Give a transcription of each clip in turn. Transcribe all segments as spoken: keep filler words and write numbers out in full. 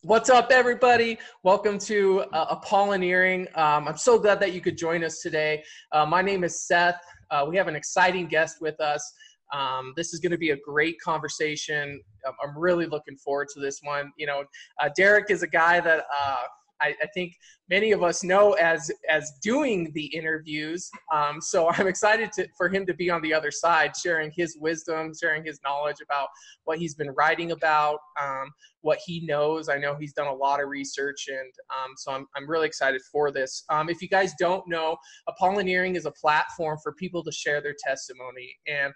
What's up, everybody? Welcome to uh, Apolloneering. Um, I'm so glad that you could join us today. Uh, my name is Seth. Uh, we have an exciting guest with us. Um, this is going to be a great conversation. I'm, I'm really looking forward to this one. You know, uh, Derek is a guy that uh, I, I think many of us know as as doing the interviews. Um, so I'm excited to, for him to be on the other side, sharing his wisdom, sharing his knowledge about what he's been writing about, um, what he knows. I know he's done a lot of research, and um, so I'm, I'm really excited for this. Um, if you guys don't know, Apolloneering is a platform for people to share their testimony. And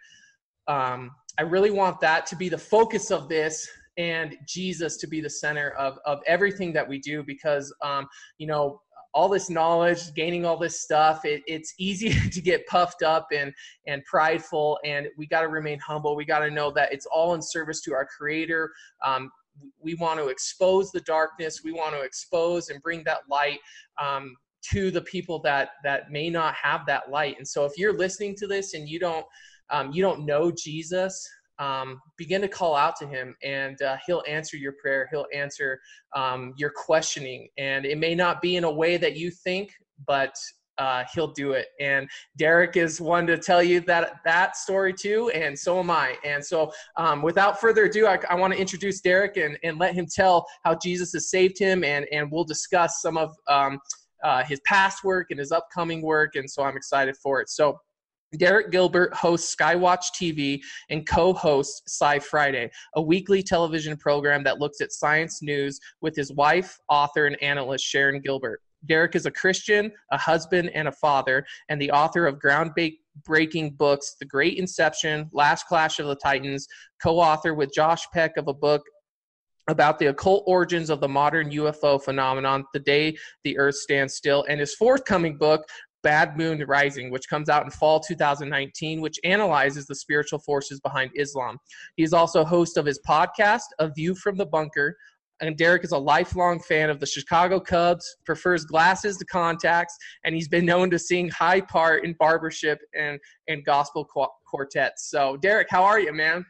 um, I really want that to be the focus of this, and Jesus to be the center of, of everything that we do, because, um, you know, all this knowledge, gaining all this stuff, it, it's easy to get puffed up and, and prideful, and we got to remain humble. We got to know that it's all in service to our Creator. Um, we want to expose the darkness. We want to expose and bring that light um, to the people that, that may not have that light. And so if you're listening to this and you don't, um, you don't know Jesus, Um, begin to call out to him, and uh, he'll answer your prayer. He'll answer um, your questioning, and it may not be in a way that you think, but uh, he'll do it. And Derek is one to tell you that that story too, and so am I. And so um, without further ado, I, I want to introduce Derek and, and let him tell how Jesus has saved him, and, and we'll discuss some of um, uh, his past work and his upcoming work, and so I'm excited for it. So Derek Gilbert hosts Skywatch T V and co-hosts Sci Friday, a weekly television program that looks at science news with his wife, author, and analyst Sharon Gilbert. Derek is a Christian, a husband, and a father, and the author of groundbreaking books, The Great Inception, Last Clash of the Titans, co-author with Josh Peck of a book about the occult origins of the modern U F O phenomenon, The Day the Earth Stands Still, and his forthcoming book, Bad Moon Rising, which comes out in fall two thousand nineteen, which analyzes the spiritual forces behind Islam. He's also host of his podcast, A View from the Bunker. And Derek is a lifelong fan of the Chicago Cubs, prefers glasses to contacts, and he's been known to sing high part in barbership and, and gospel qu- quartets. So, Derek, how are you, man?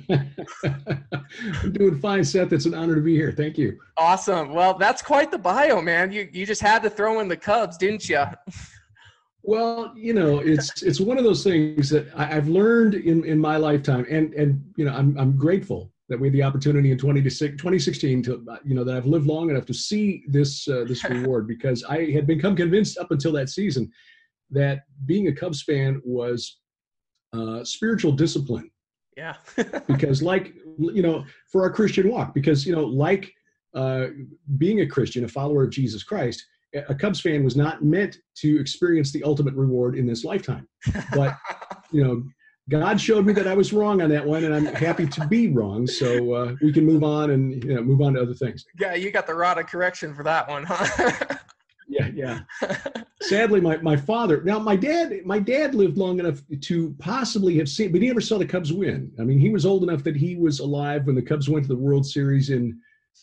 I'm doing fine, Seth. It's an honor to be here. Thank you. Awesome. Well, that's quite the bio, man. You you just had to throw in the Cubs, didn't you? Well, you know, it's it's one of those things that I, I've learned in, in my lifetime, and and you know, I'm I'm grateful that we had the opportunity in twenty sixteen to, you know, that I've lived long enough to see this uh, this reward, because I had become convinced up until that season that being a Cubs fan was uh, spiritual discipline. Yeah. Because, like, you know, for our Christian walk, because, you know, like uh, being a Christian, a follower of Jesus Christ, a Cubs fan was not meant to experience the ultimate reward in this lifetime. But, you know, God showed me that I was wrong on that one, and I'm happy to be wrong. So uh, we can move on and, you know, move on to other things. Yeah, you got the rod of correction for that one, huh? Yeah, yeah. Sadly, my, my father, now my dad, my dad lived long enough to possibly have seen, but he never saw the Cubs win. I mean, he was old enough that he was alive when the Cubs went to the World Series in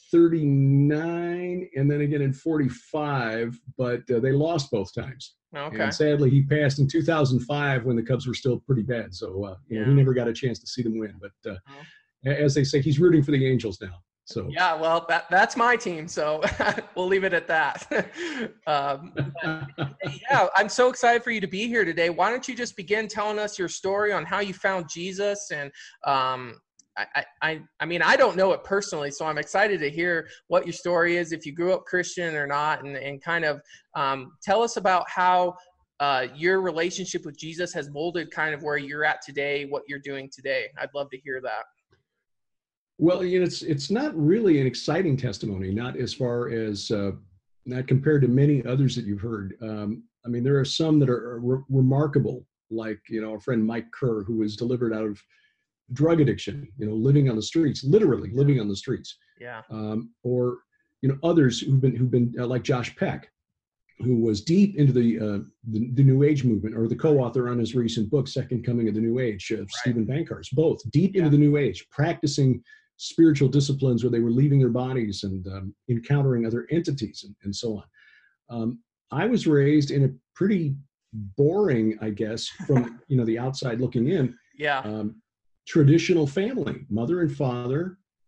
thirty-nine and then again in forty-five, but uh, they lost both times. Okay. And sadly, he passed in two thousand five when the Cubs were still pretty bad. So uh, you know, Yeah. he never got a chance to see them win. But uh, oh. as they say, he's rooting for the Angels now. So yeah, well, that that's my team. So we'll leave it at that. um, but, yeah, I'm so excited for you to be here today. Why don't you just begin telling us your story on how you found Jesus? And um, I, I, I mean, I don't know it personally, so I'm excited to hear what your story is, if you grew up Christian or not, and, and kind of um, tell us about how uh, your relationship with Jesus has molded kind of where you're at today, what you're doing today. I'd love to hear that. Well, you know, it's it's not really an exciting testimony, not as far as uh, not compared to many others that you've heard. Um, I mean, there are some that are re- remarkable, like, you know, our friend Mike Kerr, who was delivered out of drug addiction, you know, living on the streets, literally living on the streets. Yeah. Um, or, you know, others who've been who've been uh, like Josh Peck, who was deep into the, uh, the the New Age movement, or the co-author on his recent book, Second Coming of the New Age, uh, right. Stephen Bankhurst, both deep yeah. into the New Age, practicing spiritual disciplines where they were leaving their bodies and um, encountering other entities and, and so on. Um, I was raised in a pretty boring, I guess, from you know the outside looking in, yeah, um, traditional family, mother and father,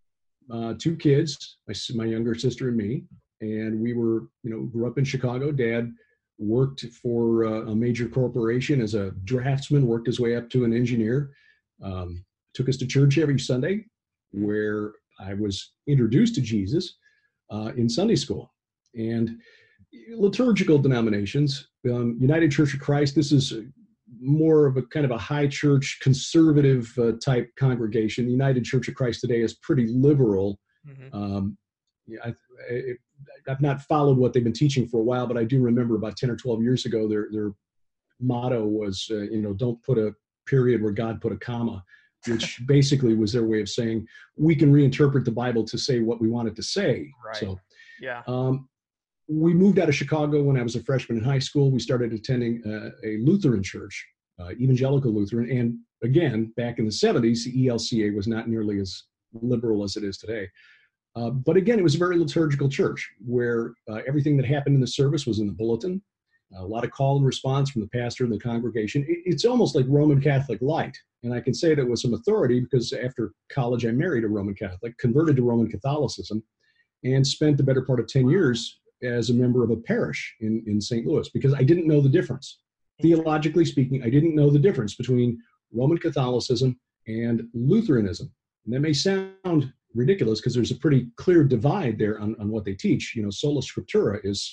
uh, two kids, my, my younger sister and me, and we were, you know, grew up in Chicago. Dad worked for uh, a major corporation as a draftsman, worked his way up to an engineer, um, took us to church every Sunday, where I was introduced to Jesus uh, in Sunday school. And liturgical denominations, um, United Church of Christ, this is more of a kind of a high church, conservative uh, type congregation. The United Church of Christ today is pretty liberal. Mm-hmm. Um, yeah, I, I, I've not followed what they've been teaching for a while, but I do remember about ten or twelve years ago, their their motto was, uh, you know, don't put a period where God put a comma, which basically was their way of saying we can reinterpret the Bible to say what we want it to say. Right. So, yeah. Um, we moved out of Chicago when I was a freshman in high school. We started attending uh, a Lutheran church, uh, evangelical Lutheran. And again, back in the seventies, the E L C A was not nearly as liberal as it is today. Uh, but again, it was a very liturgical church where uh, everything that happened in the service was in the bulletin. A lot of call and response from the pastor and the congregation. It, it's almost like Roman Catholic light. And I can say that with some authority because after college, I married a Roman Catholic, converted to Roman Catholicism, and spent the better part of ten years as a member of a parish in, in Saint Louis, because I didn't know the difference. Theologically speaking, I didn't know the difference between Roman Catholicism and Lutheranism. And that may sound ridiculous because there's a pretty clear divide there on, on what they teach. You know, sola scriptura is,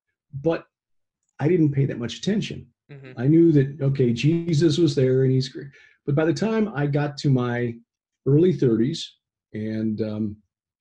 but I didn't pay that much attention. Mm-hmm. I knew that, okay, Jesus was there and he's great. But by the time I got to my early thirties, and um,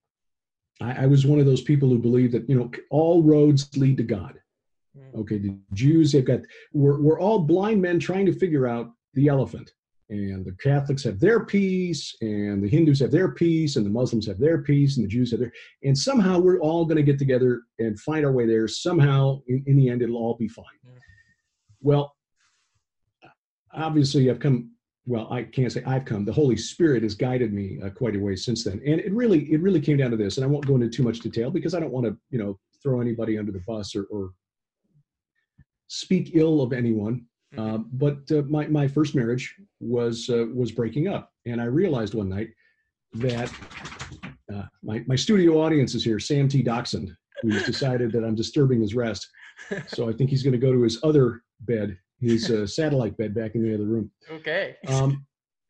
I, I was one of those people who believed that, you know, all roads lead to God. Okay, the Jews, they've got, we're, we're all blind men trying to figure out the elephant. And the Catholics have their piece, and the Hindus have their piece, and the Muslims have their piece, and the Jews have their, and somehow we're all going to get together and find our way there. Somehow, in, in the end, it'll all be fine. Yeah. Well, obviously, I've come, well, I can't say I've come. The Holy Spirit has guided me uh, quite a way since then. And it really, it really came down to this, and I won't go into too much detail because I don't want to, you know, throw anybody under the bus or, or speak ill of anyone. Uh, but uh, my, my first marriage was uh, was breaking up. And I realized one night that uh, my, my studio audience is here, Sam T. Dachshund, who's decided that I'm disturbing his rest. So I think he's going to go to his other bed, his uh, satellite bed back in the other room. Okay. Um,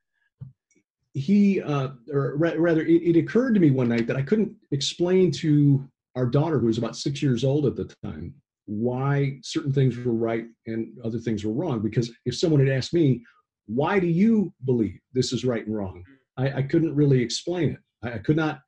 he, uh, or ra- rather, it, it occurred to me one night that I couldn't explain to our daughter, who was about six years old at the time, why certain things were right and other things were wrong. Because if someone had asked me, why do you believe this is right and wrong? I, I couldn't really explain it. I, I could not,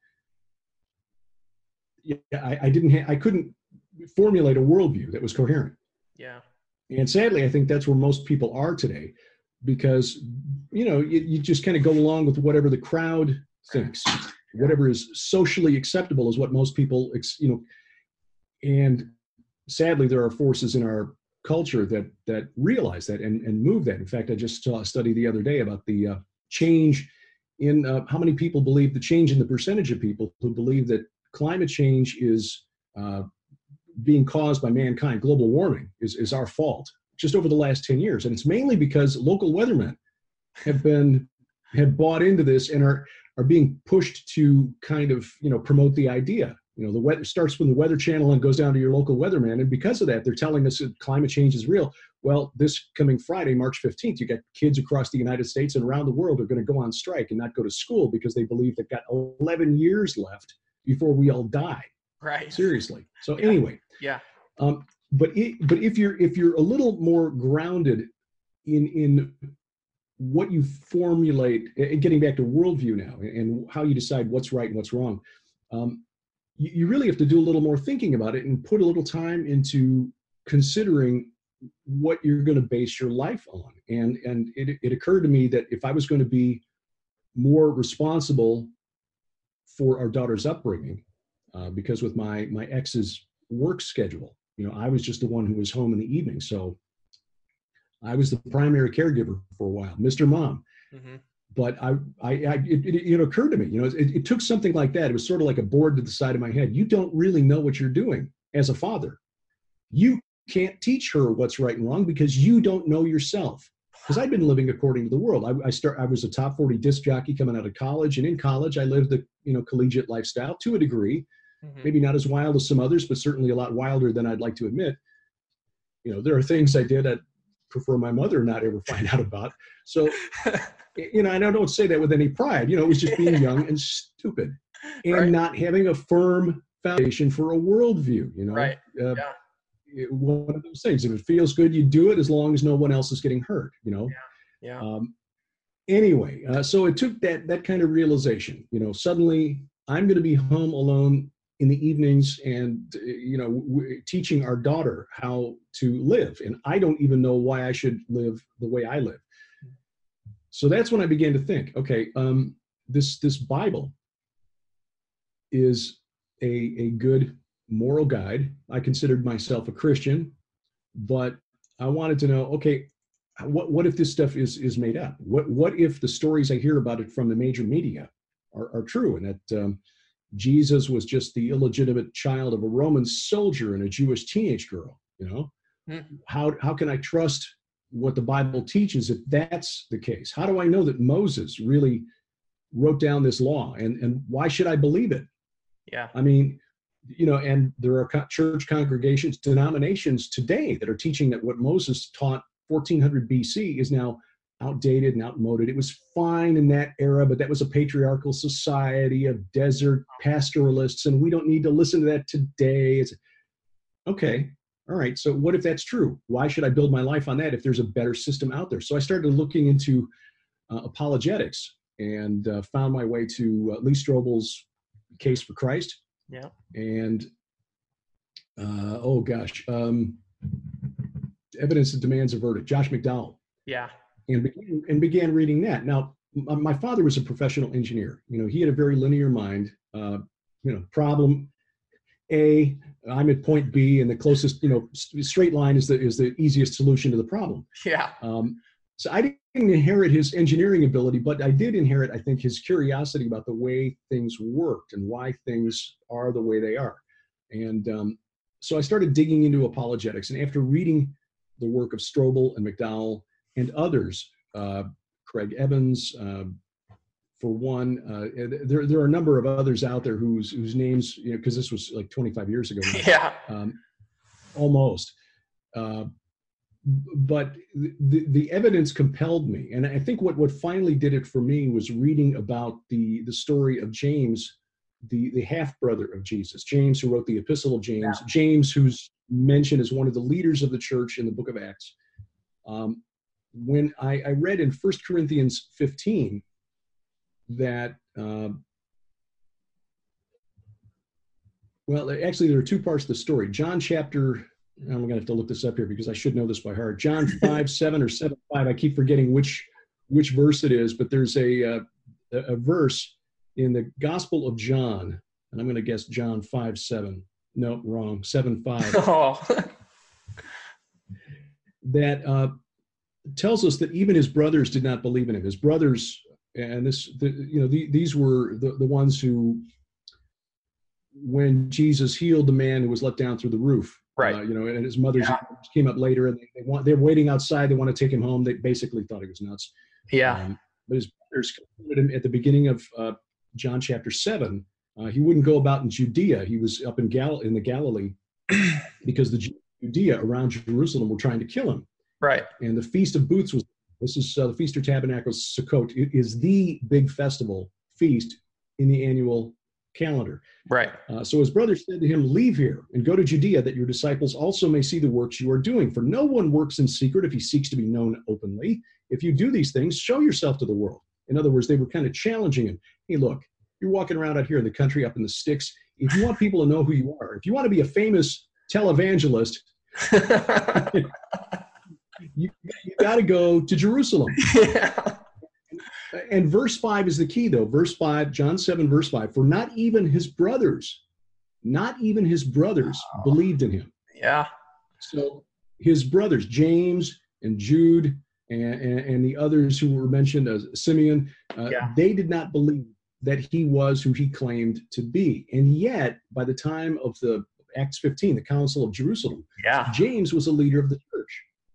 yeah, I, I didn't, ha- I couldn't formulate a worldview that was coherent. Yeah. And sadly, I think that's where most people are today, because, you know, you, you just kind of go along with whatever the crowd thinks. Yeah. Whatever is socially acceptable is what most people, you know, and sadly, there are forces in our culture that that realize that and, and move that. In fact, I just saw a study the other day about the uh, change in uh, how many people believe, the change in the percentage of people who believe that climate change is uh, being caused by mankind, global warming is, is our fault, just over the last ten years. And it's mainly because local weathermen have been, have bought into this and are, are being pushed to kind of, you know, promote the idea. You know, the weather starts from the Weather Channel and goes down to your local weatherman. And because of that, they're telling us that climate change is real. Well, this coming Friday, March fifteenth, you got kids across the United States and around the world are going to go on strike and not go to school because they believe they've got eleven years left before we all die. Right. Seriously. So yeah. anyway. Yeah. Um, but it, but if you're if you're a little more grounded in in what you formulate, and getting back to worldview now, and how you decide what's right and what's wrong. Um, you really have to do a little more thinking about it and put a little time into considering what you're going to base your life on. And, and it, it occurred to me that if I was going to be more responsible for our daughter's upbringing, uh, because with my, my ex's work schedule, you know, I was just the one who was home in the evening. So I was the primary caregiver for a while, Mister Mom. Mm-hmm. But I, I, I it, it, it occurred to me, you know, it, it took something like that. It was sort of like a board to the side of my head. You don't really know what you're doing as a father. You can't teach her what's right and wrong because you don't know yourself. because I'd been living according to the world. I, I start. I was a top forty disc jockey coming out of college, and in college, I lived the you know collegiate lifestyle to a degree, mm-hmm. maybe not as wild as some others, but certainly a lot wilder than I'd like to admit. You know, there are things I did I'd prefer my mother not ever find out about. So, you know, and I don't say that with any pride. You know, it was just being young and stupid, and right. not having a firm foundation for a worldview. You know, right? Uh, yeah. One of those things. If it feels good, you do it as long as no one else is getting hurt, you know? Yeah. yeah. Um, anyway, uh, so it took that, that kind of realization, you know, suddenly I'm going to be home alone in the evenings and, you know, w- teaching our daughter how to live. And I don't even know why I should live the way I live. So that's when I began to think, okay, um, this, this Bible is a, a good moral guide. I considered myself a Christian, but I wanted to know, okay, what what if this stuff is is made up? What what if the stories I hear about it from the major media are, are true, and that um, Jesus was just the illegitimate child of a Roman soldier and a Jewish teenage girl? You know, mm-hmm. how how can I trust what the Bible teaches if that's the case? How do I know that Moses really wrote down this law, and and why should I believe it? Yeah, I mean. You know, and there are church congregations, denominations today that are teaching that what Moses taught fourteen hundred B C is now outdated and outmoded. It was fine in that era, but that was a patriarchal society of desert pastoralists, and we don't need to listen to that today. It's, okay, all right, so what if that's true? Why should I build my life on that if there's a better system out there? So I started looking into uh, apologetics and uh, found my way to uh, Lee Strobel's Case for Christ. Yeah. And, uh, oh gosh, um, Evidence That Demands a Verdict, Josh McDowell. Yeah. And, began, and began reading that. Now, my father was a professional engineer. You know, he had a very linear mind. Uh, you know, problem A, I'm at point B, and the closest, you know, straight line is the is the easiest solution to the problem. Yeah. Um, so I didn't inherit his engineering ability, but I did inherit, I think, his curiosity about the way things worked and why things are the way they are. And um, so I started digging into apologetics. And after reading the work of Strobel and McDowell and others, uh, Craig Evans, uh, for one, uh, there there are a number of others out there whose whose names, you know, because this was like twenty-five years ago. Now, yeah. Um, almost. Uh, but the, the evidence compelled me. And I think what, what finally did it for me was reading about the, the story of James, the, the half-brother of Jesus, James, who wrote the Epistle of James, yeah. James, who's mentioned as one of the leaders of the church in the book of Acts. Um, when I, I read in First Corinthians fifteen that, uh, well, actually, there are two parts of the story. John chapter... I'm going to have to look this up here because I should know this by heart. John five, seven or seven, five. I keep forgetting which which verse it is, but there's a, uh, a verse in the Gospel of John, and I'm going to guess John five, seven. No, wrong. seven, five. Oh. that uh, tells us that even his brothers did not believe in him. His brothers, and this, the, you know, the, these were the, the ones who, when Jesus healed the man who was let down through the roof, right? Uh, you know, and his mother yeah. came up later, and they, they want they're waiting outside. They want to take him home. They basically thought he was nuts. Yeah. Um, but his brothers confronted him at the beginning of uh, John chapter seven. Uh, he wouldn't go about in Judea. He was up in Gal in the Galilee because the Judea around Jerusalem were trying to kill him. Right. And the Feast of Booths was this is uh, the Feast of Tabernacles, Sukkot. It is the big festival feast in the annual calendar. Right. Uh, so his brother said to him, "Leave here and go to Judea, that your disciples also may see the works you are doing. For no one works in secret if he seeks to be known openly. If you do these things, show yourself to the world." In other words, they were kind of challenging him. Hey, look, you're walking around out here in the country, up in the sticks. If you want people to know who you are, if you want to be a famous televangelist, you, you got to go to Jerusalem. Yeah. And verse five is the key, though. Verse five, John seven, verse five. For not even his brothers, not even his brothers oh. believed in him. Yeah. So his brothers, James and Jude and, and, and the others who were mentioned as Simeon, uh, yeah. they did not believe that he was who he claimed to be. And yet, by the time of the Acts fifteen, the Council of Jerusalem, yeah. James was a leader of the church.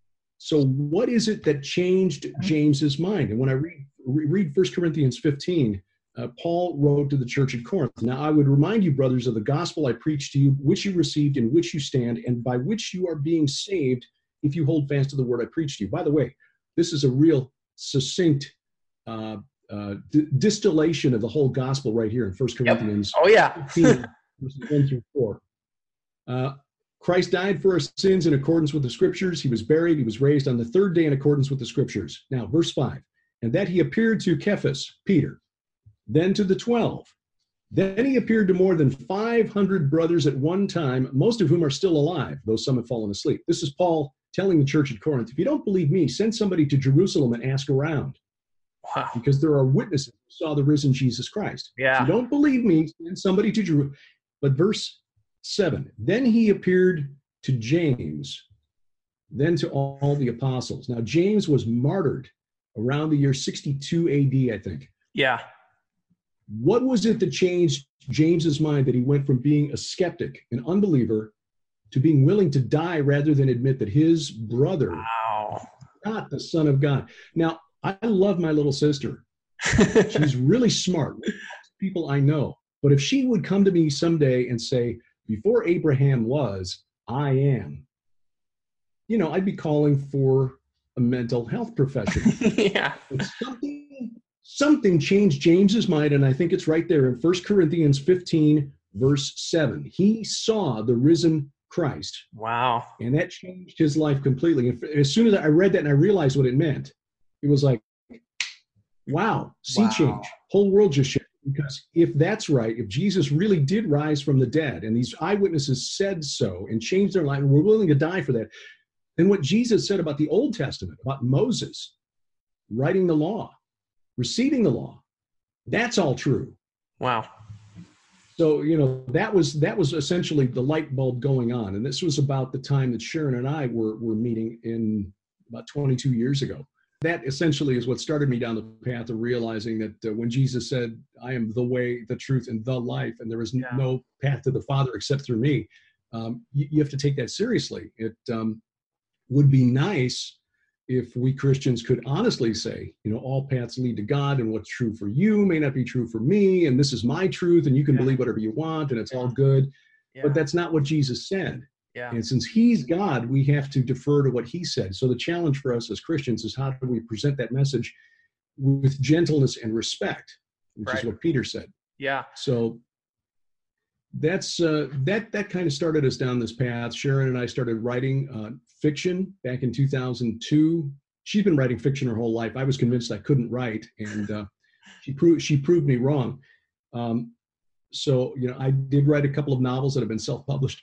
So what is it that changed James's mind? And when I read, read First Corinthians fifteen, uh, Paul wrote to the church at Corinth, now I would remind you, brothers, of the gospel I preached to you, which you received, in which you stand, and by which you are being saved, if you hold fast to the word I preached to you. By the way, this is a real succinct uh, uh, d- distillation of the whole gospel right here in First Corinthians yep. Oh, yeah. fifteen, verses one through four. Uh, Christ died for our sins in accordance with the scriptures. He was buried. He was raised on the third day in accordance with the scriptures. Now, verse five, and that he appeared to Cephas, Peter, then to the twelve. Then he appeared to more than five hundred brothers at one time, most of whom are still alive, though some have fallen asleep. This is Paul telling the church at Corinth, if you don't believe me, send somebody to Jerusalem and ask around. Wow. Because there are witnesses who saw the risen Jesus Christ. Yeah. If you don't believe me, send somebody to Jerusalem. But verse seven, then he appeared to James, then to all, all the apostles. Now, James was martyred around the year sixty-two A D, I think. Yeah. What was it that changed James's mind that he went from being a skeptic, an unbeliever, to being willing to die rather than admit that his brother wow. is not the Son of God? Now, I love my little sister. She's really smart. People I know. But if she would come to me someday and say, before Abraham was, I am, you know, I'd be calling for a mental health professional. Yeah. But something, something changed James's mind, and I think it's right there in First Corinthians fifteen, verse seven. He saw the risen Christ. Wow. And that changed his life completely. And as soon as I read that and I realized what it meant, it was like, wow, sea Wow. change. Whole world just shifted. Because if that's right, if Jesus really did rise from the dead, and these eyewitnesses said so and changed their life, and were willing to die for that, then what Jesus said about the Old Testament, about Moses writing the law, receiving the law, that's all true. Wow. So, you know, that was that was essentially the light bulb going on. And this was about the time that Sharon and I were, were meeting in about twenty-two years ago. That essentially is what started me down the path of realizing that uh, when Jesus said, I am the way, the truth, and the life, and there is Yeah. no path to the Father except through me, um, you, you have to take that seriously. It um, would be nice if we Christians could honestly say, you know, all paths lead to God, and what's true for you may not be true for me, and this is my truth, and you can Yeah. believe whatever you want, and it's all good. Yeah. But that's not what Jesus said. Yeah. And since he's God, we have to defer to what he said. So the challenge for us as Christians is, how do we present that message with gentleness and respect, which Right. is what Peter said. Yeah. So that's uh, that that kind of started us down this path. Sharon and I started writing uh, fiction back in two thousand two. She's been writing fiction her whole life. I was convinced I couldn't write, and uh, she proved she proved me wrong. Um, so you know, I did write a couple of novels that have been self-published.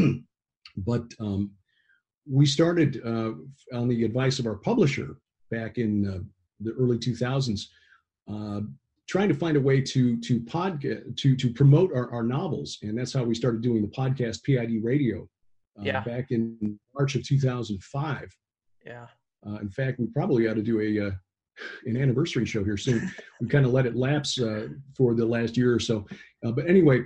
But um, we started uh, on the advice of our publisher back in uh, the early two thousands, uh, trying to find a way to to podcast to to promote our, our novels, and that's how we started doing the podcast P I D Radio uh, Yeah. back in March of two thousand five. Yeah. Uh, in fact, we probably ought to do a uh, an anniversary show here soon. We kind of let it lapse uh, for the last year or so, uh, but anyway.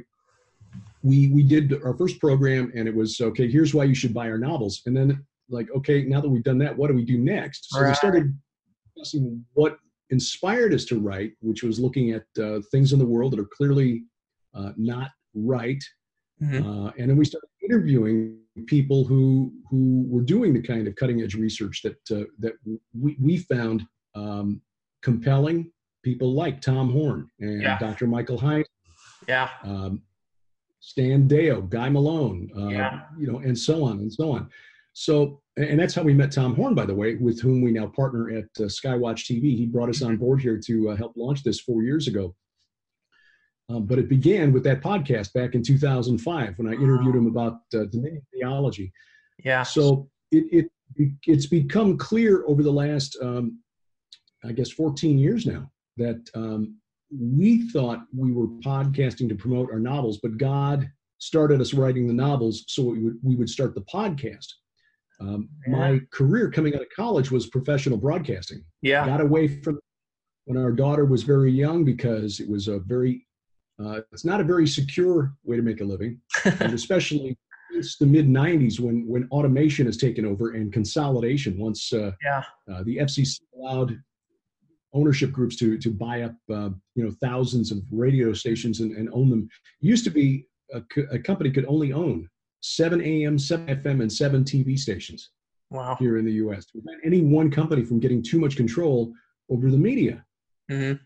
We we did our first program, and it was, okay, here's why you should buy our novels. And then, like, okay, now that we've done that, what do we do next? So Right. we started discussing what inspired us to write, which was looking at uh, things in the world that are clearly uh, not right. Mhm. Uh, and then we started interviewing people who who were doing the kind of cutting edge research that uh, that we, we found um, compelling. People like Tom Horn and Yeah. Doctor Michael Hines. Yeah. Um, Stan Deyo, Guy Malone, uh, Yeah. you know, and so on and so on. So, and that's how we met Tom Horn, by the way, with whom we now partner at uh, Skywatch T V. He brought us on board here to uh, help launch this four years ago. Um, but it began with that podcast back in two thousand five when I interviewed him about uh, Dominion theology. Yeah. So it, it it's become clear over the last, um, I guess, fourteen years now that um, we thought we were podcasting to promote our novels, but God started us writing the novels so we would, we would start the podcast. Um, Yeah. My career coming out of college was professional broadcasting. Yeah. Got away from when our daughter was very young because it was a very, uh, it's not a very secure way to make a living, and especially since the mid nineties when when automation has taken over and consolidation. Once uh, Yeah. uh, the F C C allowed ownership groups to to buy up uh, you know thousands of radio stations and, and own them. It used to be a, co- a company could only own seven A M, seven F M, and seven T V stations. Wow. Here in the U S to prevent any one company from getting too much control over the media. Mm-hmm.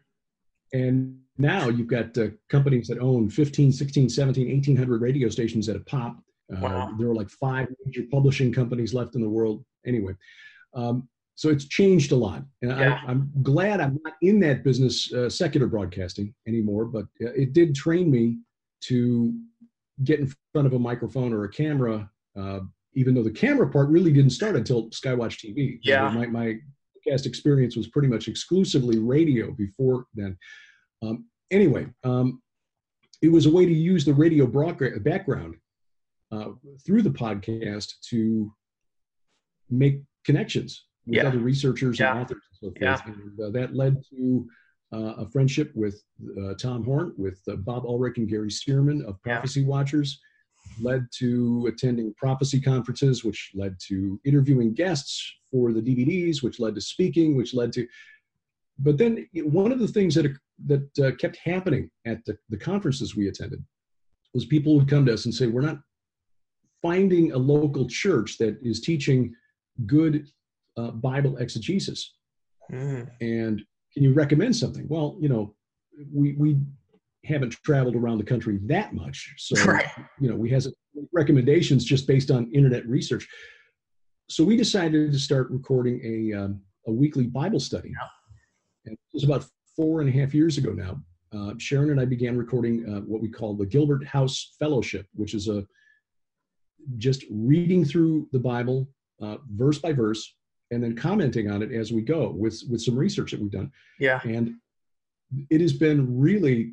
And now you've got uh, companies that own fifteen, sixteen, seventeen, eighteen hundred radio stations at a pop. Uh, Wow. There are like five major publishing companies left in the world. Anyway, um, so it's changed a lot. And Yeah. I, I'm glad I'm not in that business, uh, secular broadcasting anymore, but uh, it did train me to get in front of a microphone or a camera, uh, even though the camera part really didn't start until Skywatch T V. Yeah. My, my podcast experience was pretty much exclusively radio before then. Um, anyway, um, it was a way to use the radio broadca- background uh, through the podcast to make connections with Yeah. other researchers Yeah. and authors and so forth. Yeah. And uh, that led to uh, a friendship with uh, Tom Horn, with uh, Bob Ulrich and Gary Stearman of Yeah. Prophecy Watchers, led to attending prophecy conferences, which led to interviewing guests for the D V Ds, which led to speaking, which led to, but then one of the things that that uh, kept happening at the, the conferences we attended was people would come to us and say, we're not finding a local church that is teaching good uh, Bible exegesis. Mm. And can you recommend something? Well, you know, we we haven't traveled around the country that much. So, Right. you know, we have recommendations just based on internet research. So we decided to start recording a, um, a weekly Bible study. Yeah. And it was about four and a half years ago now. Uh, Sharon and I began recording uh, what we call the Gilbert House Fellowship, which is a just reading through the Bible uh, verse by verse, and then commenting on it as we go with, with some research that we've done. Yeah. And it has been really,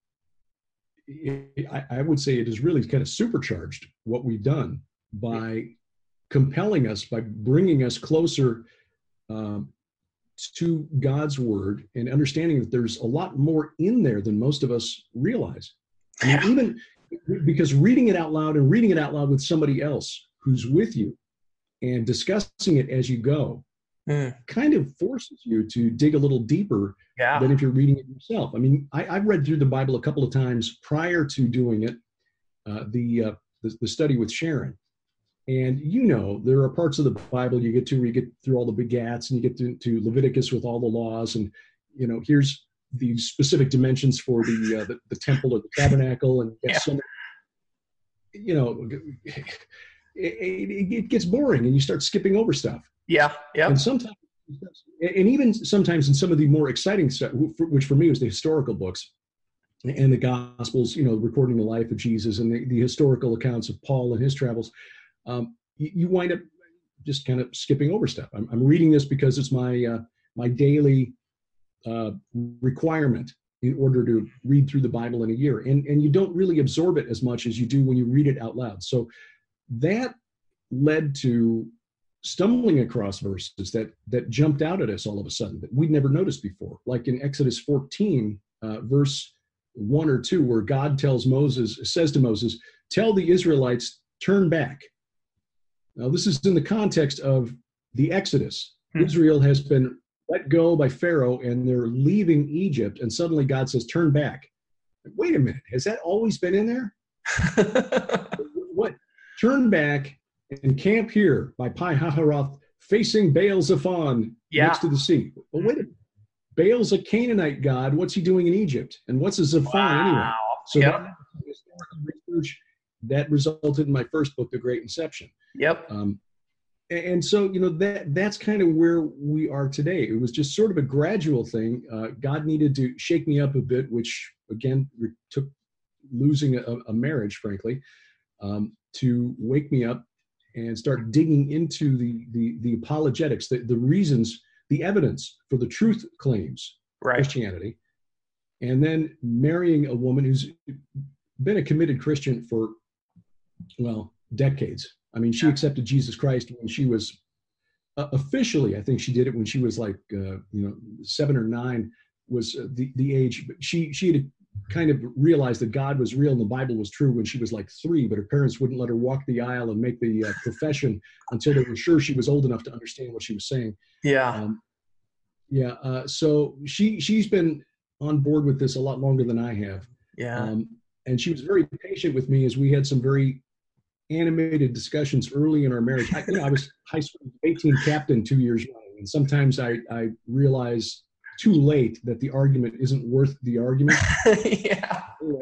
I, I would say it has really kind of supercharged what we've done by compelling us, by bringing us closer um, to God's word and understanding that there's a lot more in there than most of us realize. I mean, Yeah. even because reading it out loud and reading it out loud with somebody else who's with you and discussing it as you go Mm. kind of forces you to dig a little deeper Yeah. than if you're reading it yourself. I mean, I, I've read through the Bible a couple of times prior to doing it, uh, the, uh, the the study with Sharon. And you know, there are parts of the Bible you get to where you get through all the begats and you get to, to Leviticus with all the laws. And, you know, here's the specific dimensions for the uh, the, the temple or the tabernacle. And Yeah. some, you know, it, it, it gets boring and you start skipping over stuff. Yeah. Yep. And sometimes, and even sometimes in some of the more exciting stuff, which for me was the historical books and the Gospels, you know, recording the life of Jesus and the, the historical accounts of Paul and his travels, um, you, you wind up just kind of skipping over stuff. I'm, I'm reading this because it's my uh, my daily uh, requirement in order to read through the Bible in a year, and and you don't really absorb it as much as you do when you read it out loud. So that led to stumbling across verses that that jumped out at us all of a sudden that we'd never noticed before, like in Exodus fourteen, uh, verse one or two, where God tells Moses, says to Moses, "Tell the Israelites, turn back." Now, this is in the context of the Exodus. Hmm. Israel has been let go by Pharaoh, and they're leaving Egypt, and suddenly God says, "Turn back." Wait a minute, has that always been in there? What? Turn back and camp here by Pi Hahiroth, facing Baal Zephon Yeah. next to the sea. Well, wait a minute. Baal's a Canaanite god. What's he doing in Egypt? And what's a Zephon Wow. anyway? So Yep. that historical research that resulted in my first book, The Great Inception. Yep. Um, and so, you know, that that's kind of where we are today. It was just sort of a gradual thing. Uh, God needed to shake me up a bit, which again took losing a, a marriage, frankly, um, to wake me up and start digging into the the, the apologetics, the, the reasons, the evidence for the truth claims of Right. Christianity, and then marrying a woman who's been a committed Christian for, well, decades. I mean, she Yeah. accepted Jesus Christ when she was uh, officially, I think she did it when she was like, uh, you know, seven or nine was uh, the, the age. But she, she had kind of realized that God was real and the Bible was true when she was like three, but her parents wouldn't let her walk the aisle and make the uh, profession until they were sure she was old enough to understand what she was saying. Yeah. Um, yeah. Uh, so she, she's been on board with this a lot longer than I have. Yeah. Um, and she was very patient with me as we had some very animated discussions early in our marriage. I, you know, I was high school eighteen captain two years young, and sometimes I, I realize too late that the argument isn't worth the argument. Yeah. Anyway,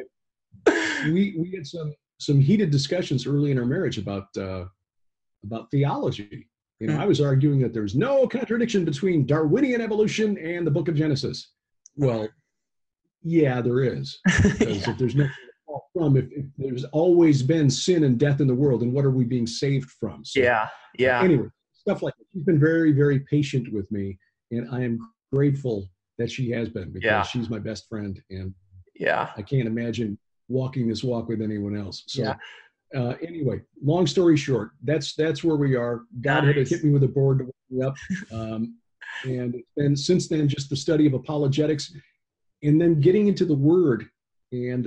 we we had some some heated discussions early in our marriage about uh, about theology. You know, Hmm. I was arguing that there's no contradiction between Darwinian evolution and the Book of Genesis. Well, yeah, there is. Because Yeah. if there's nothing to fall from, if, if there's always been sin and death in the world, then what are we being saved from? So, Yeah. Yeah. anyway, stuff like that. She's been very, very patient with me, and I am grateful that she has been, because Yeah. she's my best friend, and Yeah. I can't imagine walking this walk with anyone else. So Yeah. uh, anyway, long story short, that's that's where we are. God had to Nice. hit me with a board to wake me up. Um, and it's been since then just the study of apologetics, and then getting into the Word and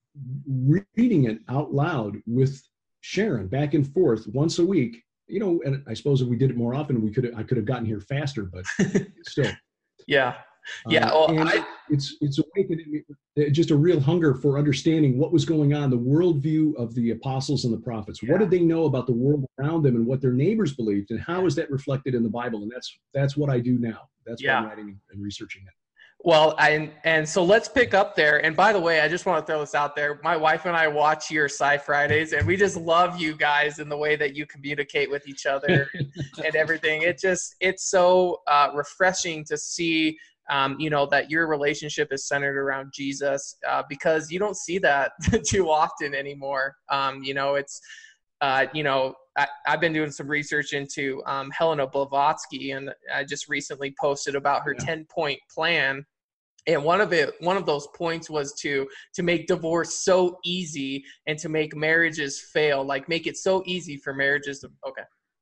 reading it out loud with Sharon back and forth once a week. You know, and I suppose if we did it more often, we could I could have gotten here faster, but still. Yeah. Yeah. Uh, Well, and I, it's it's awakening me, just a real hunger for understanding what was going on, the worldview of the apostles and the prophets. Yeah. What did they know about the world around them and what their neighbors believed, and how is that reflected in the Bible? And that's that's what I do now. That's Yeah. what I'm writing and researching it. well, I, and so let's pick up there. And by the way, I just want to throw this out there. My wife and I watch your Sci Fridays, and we just love you guys in the way that you communicate with each other and everything. It just, it's so uh, refreshing to see, um, you know, that your relationship is centered around Jesus, uh, because you don't see that too often anymore. Um, you know, it's, uh, you know, I, I've been doing some research into um, Helena Blavatsky, and I just recently posted about her Yeah. ten point plan. And one of it, one of those points was to to make divorce so easy and to make marriages fail, like make it so easy for marriages to. Okay.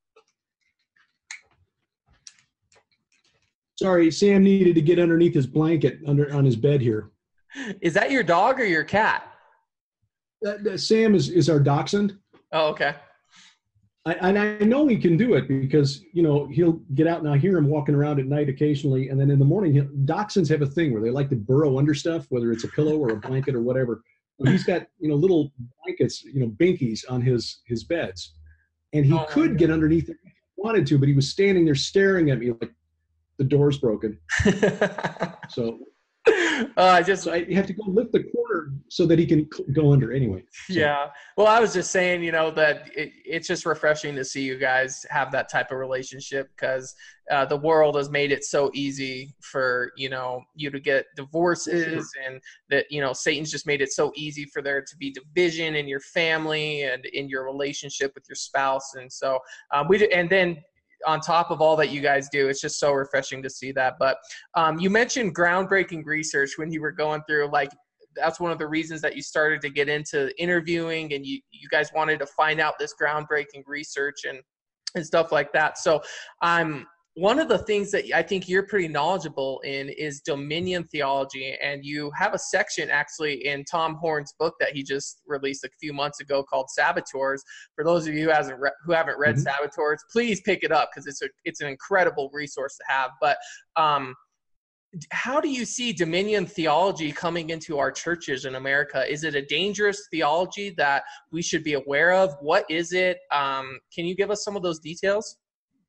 Sorry, Sam needed to get underneath his blanket under on his bed here. Is that your dog or your cat? Uh, uh, Sam is is our dachshund. Oh, okay. I, and I know he can do it because, you know, he'll get out and I hear him walking around at night occasionally. And then in the morning, he'll, dachshunds have a thing where they like to burrow under stuff, whether it's a pillow or a blanket or whatever. So he's got, you know, little blankets, you know, binkies on his, his beds. And he Oh, could get underneath it if he wanted to, but he was standing there staring at me like the door's broken. So, uh, I just so I have to go lift the corner so that he can cl- go under anyway. So, Yeah. Well, I was just saying, you know, that it, it's just refreshing to see you guys have that type of relationship, because uh, the world has made it so easy for, you know, you to get divorces, and that, you know, Satan's just made it so easy for there to be division in your family and in your relationship with your spouse. And so um, we, and then on top of all that you guys do, it's just so refreshing to see that. But um, you mentioned groundbreaking research when you were going through, like, that's one of the reasons that you started to get into interviewing, and you, you guys wanted to find out this groundbreaking research and, and stuff like that. So um, one of the things that I think you're pretty knowledgeable in is dominion theology. And you have a section actually in Tom Horn's book that he just released a few months ago called Saboteurs. For those of you who hasn't re- who haven't read Mhm. Saboteurs, please pick it up, because it's a it's an incredible resource to have. But um, how do you see dominion theology coming into our churches in America? Is it a dangerous theology that we should be aware of? What is it? Um, can you give us some of those details?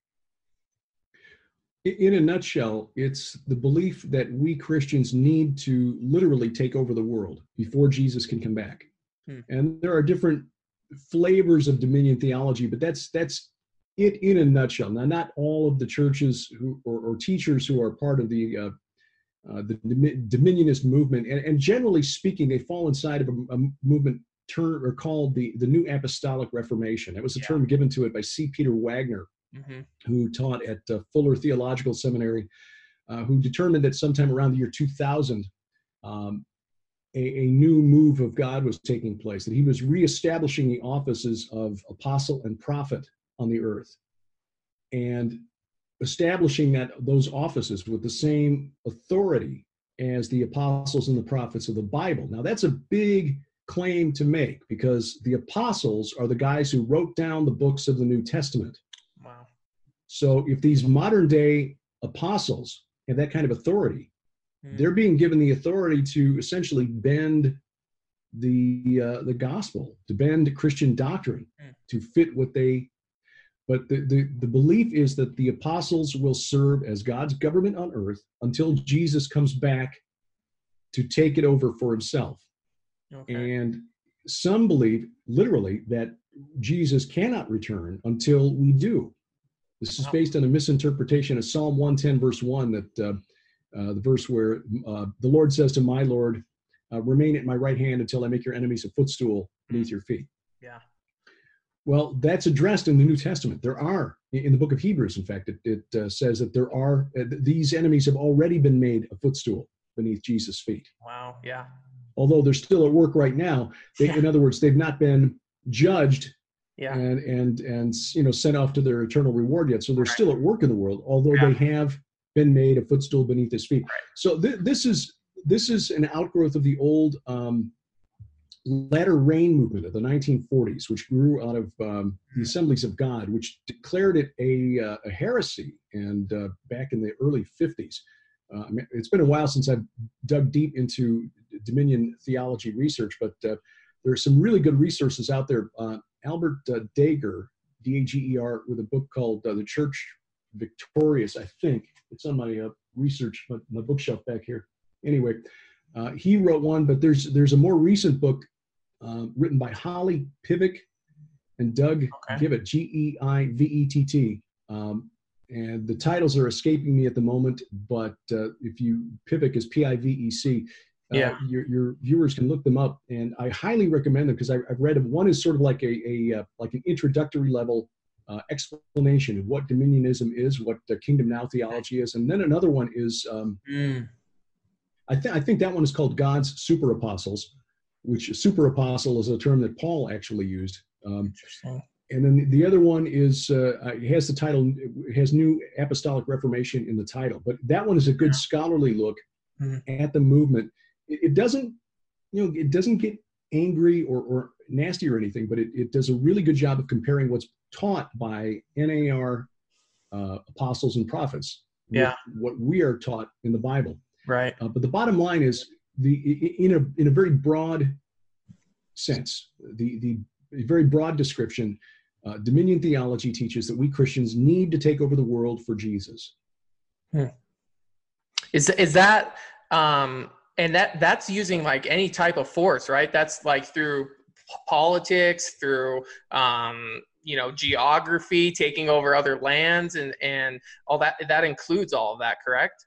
in a nutshell, it's the belief that we Christians need to literally take over the world before Jesus can come back. Hmm. And there are different flavors of dominion theology, but that's that's it in a nutshell. Now, not all of the churches who or, or teachers who are part of the uh, uh, the dominionist movement, and, and generally speaking, they fall inside of a, a movement term or called the the New Apostolic Reformation. That was a Yeah. term given to it by C. Peter Wagner, Mm-hmm. who taught at uh, Fuller Theological Seminary, uh, who determined that sometime around the year two thousand, um, a, a new move of God was taking place, that he was reestablishing the offices of apostle and prophet on the earth, and establishing that those offices with the same authority as the apostles and the prophets of the Bible. Now, that's a big claim to make because the apostles are the guys who wrote down the books of the New Testament. Wow. So if these modern day apostles have that kind of authority, mm. they're being given the authority to essentially bend the uh, the gospel, to bend Christian doctrine, mm. to fit what they. But the, the, the belief is that the apostles will serve as God's government on earth until Jesus comes back to take it over for himself. Okay. And some believe, literally, that Jesus cannot return until we do. This is wow. based on a misinterpretation of Psalm one ten, verse one, that uh, uh, the verse where uh, the Lord says to my Lord, uh, remain at my right hand until I make your enemies a footstool beneath your feet. Yeah. Well, that's addressed in the New Testament. There are, in the book of Hebrews, in fact, it, it uh, says that there are, uh, these enemies have already been made a footstool beneath Jesus' feet. Wow, yeah. Although they're still at work right now. They, in other words, they've not been judged yeah. and, and, and, you know, sent off to their eternal reward yet. So they're right. still at work in the world, although yeah. they have been made a footstool beneath his feet. Right. So th- this is this is an outgrowth of the old um, latter rain movement of the nineteen forties, which grew out of um, the Assemblies of God, which declared it a, uh, a heresy. And uh, back in the early fifties, uh, I mean, it's been a while since I've dug deep into Dominion theology research, but uh, there are some really good resources out there. Uh, Albert uh, Dager, D A G E R, with a book called uh, The Church Victorious, I think. It's on my uh, research, my, my bookshelf back here. Anyway, uh, he wrote one, but there's there's a more recent book Uh, written by Holly Pivot and Doug okay. Givet, G E I V E T T. Um, and the titles are escaping me at the moment, but uh, if you, Pivot is P I V E C, uh, yeah. your, your viewers can look them up. And I highly recommend them because I've read them. One is sort of like a, a uh, like an introductory level uh, explanation of what dominionism is, what uh, Kingdom Now theology is. And then another one is, um, mm. I, th- I think that one is called God's Super Apostles, which super apostle is a term that Paul actually used. Um, and then the other one is, uh, it has the title, it has New Apostolic Reformation in the title, but that one is a good scholarly look mm-hmm. at the movement. It, it doesn't, you know, it doesn't get angry or, or nasty or anything, but it, it does a really good job of comparing what's taught by N A R uh, apostles and prophets yeah. with what we are taught in the Bible. Right. Uh, but the bottom line is, The, in a in a very broad sense, the the very broad description, uh, Dominion theology teaches that we Christians need to take over the world for Jesus. Hmm. Is is that um, and that that's using like any type of force, right? That's like through politics, through um, you know geography, taking over other lands, and and all that. That includes all of that, correct?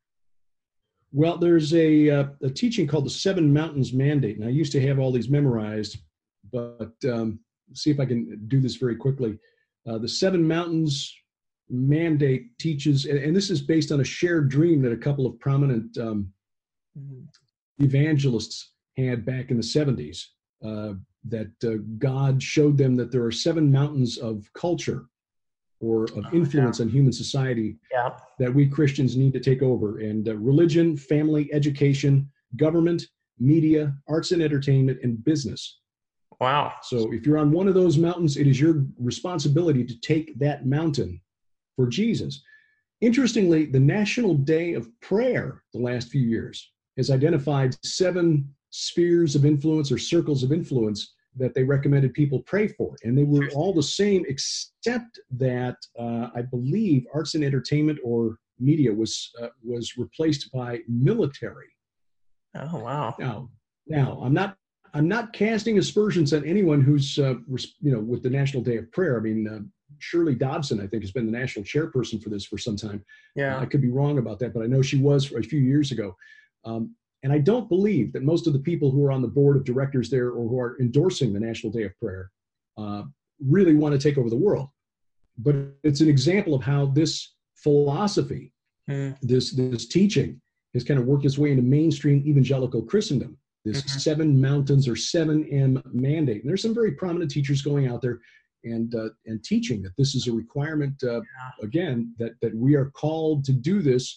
Well, there's a, uh, a teaching called the Seven Mountains Mandate, and I used to have all these memorized, but um, see if I can do this very quickly. Uh, the Seven Mountains Mandate teaches, and, and this is based on a shared dream that a couple of prominent um, mm-hmm. evangelists had back in the seventies, uh, that uh, God showed them that there are seven mountains of culture or of influence oh, yeah. on human society yeah. that we Christians need to take over. And uh, religion, family, education, government, media, arts and entertainment, and business. Wow. So if you're on one of those mountains, it is your responsibility to take that mountain for Jesus. Interestingly, the National Day of Prayer the last few years has identified seven spheres of influence or circles of influence that they recommended people pray for. And they were all the same, except that uh, I believe arts and entertainment or media was uh, was replaced by military. Oh, wow. Now, now I'm not I'm not casting aspersions on anyone who's, uh, you know, with the National Day of Prayer. I mean, uh, Shirley Dobson, I think, has been the national chairperson for this for some time. Yeah. Uh, I could be wrong about that, but I know she was for a few years ago. Um, And I don't believe that most of the people who are on the board of directors there or who are endorsing the National Day of Prayer uh, really want to take over the world. But it's an example of how this philosophy, mm. this, this teaching has kind of worked its way into mainstream evangelical Christendom. This mm-hmm. seven mountains or seven M mandate. And there's some very prominent teachers going out there and uh, and teaching that this is a requirement, uh, yeah. again, that, that we are called to do this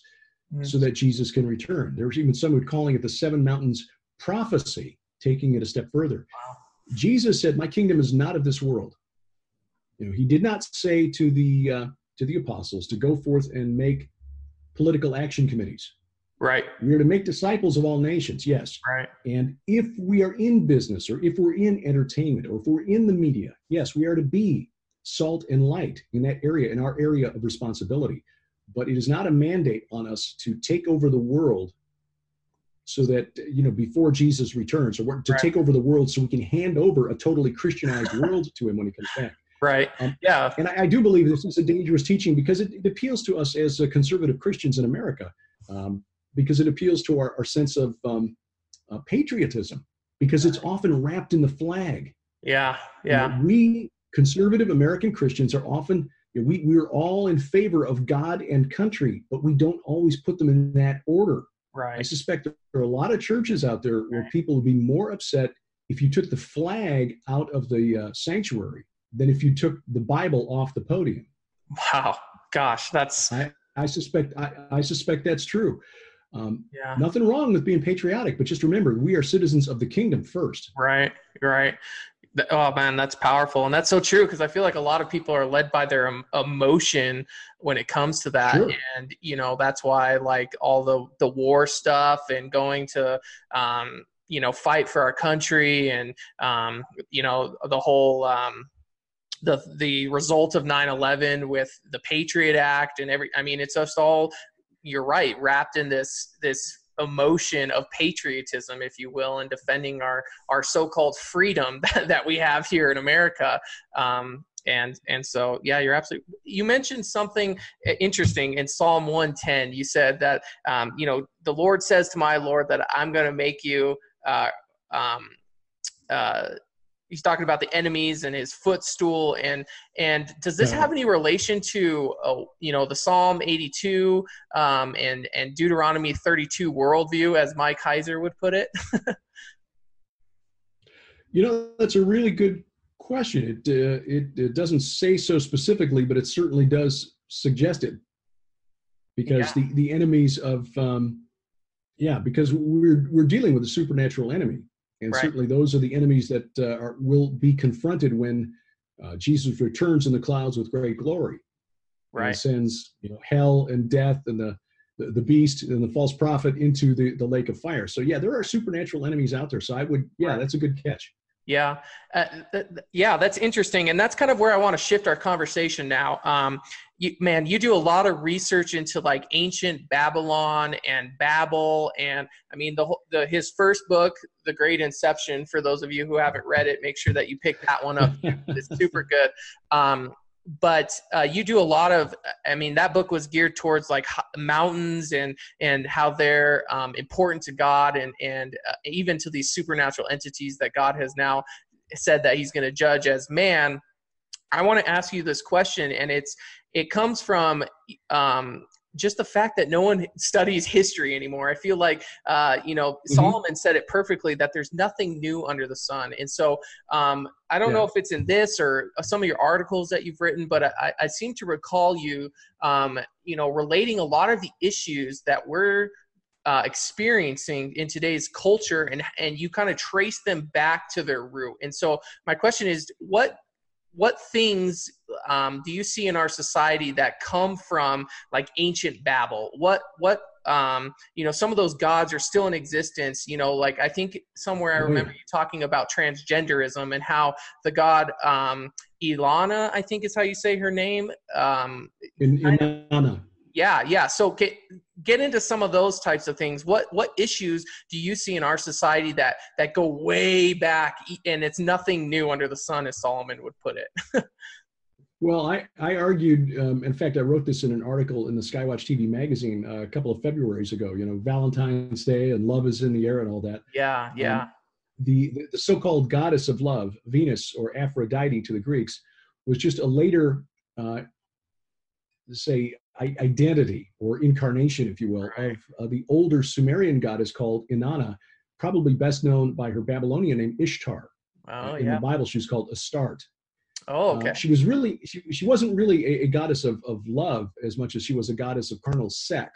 Mm. so that Jesus can return. There's even some who are calling it the seven mountains prophecy, taking it a step further. Wow. Jesus said, "My kingdom is not of this world." You know, he did not say to the uh, to the apostles to go forth and make political action committees. Right. We are to make disciples of all nations, yes. Right. And if we are in business, or if we're in entertainment, or if we're in the media, yes, we are to be salt and light in that area, in our area of responsibility. But it is not a mandate on us to take over the world so that, you know, before Jesus returns, or to right. take over the world so we can hand over a totally Christianized world to him when he comes back. Right. Um, yeah. And I, I do believe this is a dangerous teaching because it, it appeals to us as uh, conservative Christians in America, um, because it appeals to our, our sense of um, uh, patriotism, because it's often wrapped in the flag. Yeah. Yeah. You know, we conservative American Christians are often, you know, we, we're all in favor of God and country, but we don't always put them in that order. Right. I suspect there are a lot of churches out there where people would be more upset if you took the flag out of the uh, sanctuary than if you took the Bible off the podium. Wow. Gosh, that's... I, I suspect I, I suspect that's true. Um, yeah. Nothing wrong with being patriotic, but just remember, we are citizens of the kingdom first. Right, right. Oh, man, that's powerful. And that's so true, because I feel like a lot of people are led by their um, emotion when it comes to that. Sure. And, you know, that's why, like, all the, the war stuff and going to, um, you know, fight for our country and, um, you know, the whole um, – the the result of nine eleven with the Patriot Act and every, I mean, it's just all, you're right, wrapped in this this emotion of patriotism, if you will, and defending our our so-called freedom that, that we have here in America. Um, and and so, yeah, you're absolutely, you mentioned something interesting in Psalm one ten. You said that, um, you know, the Lord says to my Lord that I'm going to make you, uh, um, uh, he's talking about the enemies and his footstool. And, and does this have any relation to, uh, you know, the Psalm eighty-two um, and, and Deuteronomy thirty-two worldview, as Mike Heiser would put it? You know, that's a really good question. It, uh, it, it doesn't say so specifically, but it certainly does suggest it. Because yeah. the, the enemies of, um, yeah, because we're, we're dealing with a supernatural enemy. And right. certainly those are the enemies that uh, are, will be confronted when uh, Jesus returns in the clouds with great glory. Right. And sends, you know, hell and death and the, the, the beast and the false prophet into the, the lake of fire. So, yeah, there are supernatural enemies out there. So I would, yeah, right. that's a good catch. Yeah. Uh, th- th- yeah, that's interesting. And that's kind of where I want to shift our conversation now. Um, you, man, you do a lot of research into like ancient Babylon and Babel. And I mean, the, the his first book, The Great Inception, for those of you who haven't read it, make sure that you pick that one up. It's super good. Um, but uh, you do a lot of, I mean, that book was geared towards like mountains and and how they're um, important to God and, and uh, even to these supernatural entities that God has now said that he's going to judge as man. I want to ask you this question, and it's it comes from um, just the fact that no one studies history anymore. I feel like, uh, you know, mm-hmm. Solomon said it perfectly, that there's nothing new under the sun. And so um, I don't yeah. know if it's in this or some of your articles that you've written, but I, I seem to recall you, um, you know, relating a lot of the issues that we're uh, experiencing in today's culture, and, and you kind of trace them back to their root. And so my question is, what What things um, do you see in our society that come from like ancient Babel? What, what, um, you know, some of those gods are still in existence, you know, like I think somewhere I remember you talking about transgenderism and how the god um, Ilana, I think is how you say her name. Um, in, Inanna. Yeah, yeah. So get get into some of those types of things. What what issues do you see in our society that that go way back, and it's nothing new under the sun, as Solomon would put it? Well, I I argued. Um, in fact, I wrote this in an article in the Skywatch T V magazine uh, a couple of Februarys ago. You know, Valentine's Day and love is in the air and all that. Yeah, yeah. Um, the the so-called goddess of love, Venus, or Aphrodite to the Greeks, was just a later, uh, say, identity or incarnation, if you will, of uh, the older Sumerian goddess called Inanna, probably best known by her Babylonian name Ishtar. Oh, uh, in yeah. the Bible, she was called Astarte. Oh, okay. Uh, she was really, she, she wasn't really a, a goddess of, of love as much as she was a goddess of carnal sex.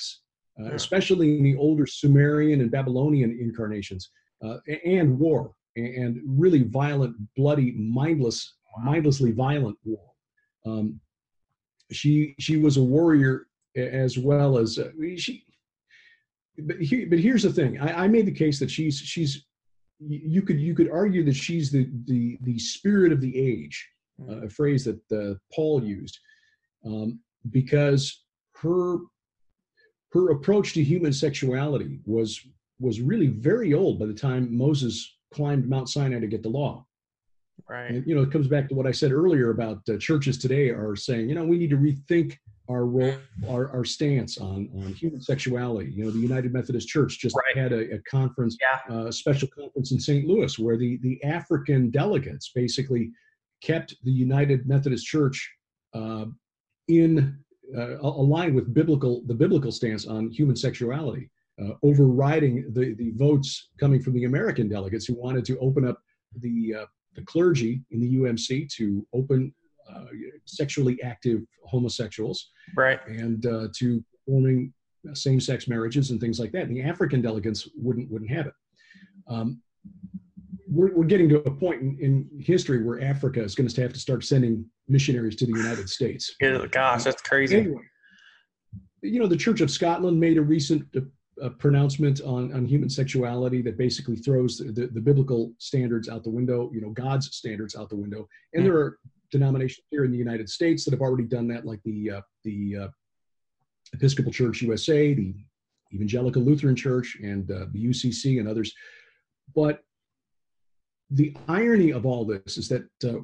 uh, especially in the older Sumerian and Babylonian incarnations, uh, and war, and really violent, bloody, mindless, mindlessly violent war. Um, she she was a warrior as well as uh, she. But here, but here's the thing. I, I made the case that she's she's. You could you could argue that she's the the the spirit of the age, uh, a phrase that uh, Paul used, um, because her her approach to human sexuality was was really very old by the time Moses climbed Mount Sinai to get the law. Right. And, you know, it comes back to what I said earlier about uh, churches today are saying, you know, we need to rethink our role, our, our stance on, on human sexuality. You know, the United Methodist Church just Right. had a, a conference, Yeah. uh, a special conference in Saint Louis, where the, the African delegates basically kept the United Methodist Church uh, in uh, aligned with biblical the biblical stance on human sexuality, uh, overriding the, the votes coming from the American delegates who wanted to open up the uh, the clergy in the U M C to open uh, sexually active homosexuals, Right. and uh, to forming same-sex marriages and things like that. And the African delegates wouldn't wouldn't have it. Um, we're, we're getting to a point in, in history where Africa is going to have to start sending missionaries to the United States. Yeah, gosh, that's crazy. Anyway, you know, the Church of Scotland made a recent uh, a pronouncement on, on human sexuality that basically throws the, the, the biblical standards out the window, you know, God's standards out the window. And there are denominations here in the United States that have already done that, like the uh, the uh, Episcopal Church U S A, the Evangelical Lutheran Church, and uh, the U C C and others. But the irony of all this is that uh,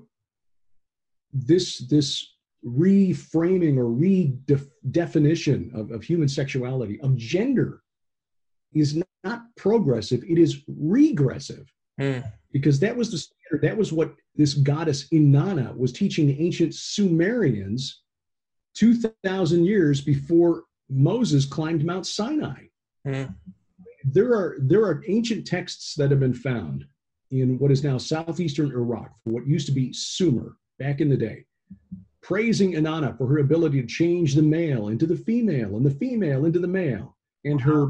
this this reframing or redefinition of, of human sexuality, of gender, is not progressive, it is regressive. Mm. Because that was the standard, that was what this goddess Inanna was teaching the ancient Sumerians two thousand years before Moses climbed Mount Sinai. Mm. There are there are ancient texts that have been found in what is now southeastern Iraq, what used to be Sumer back in the day, praising Inanna for her ability to change the male into the female and the female into the male, and her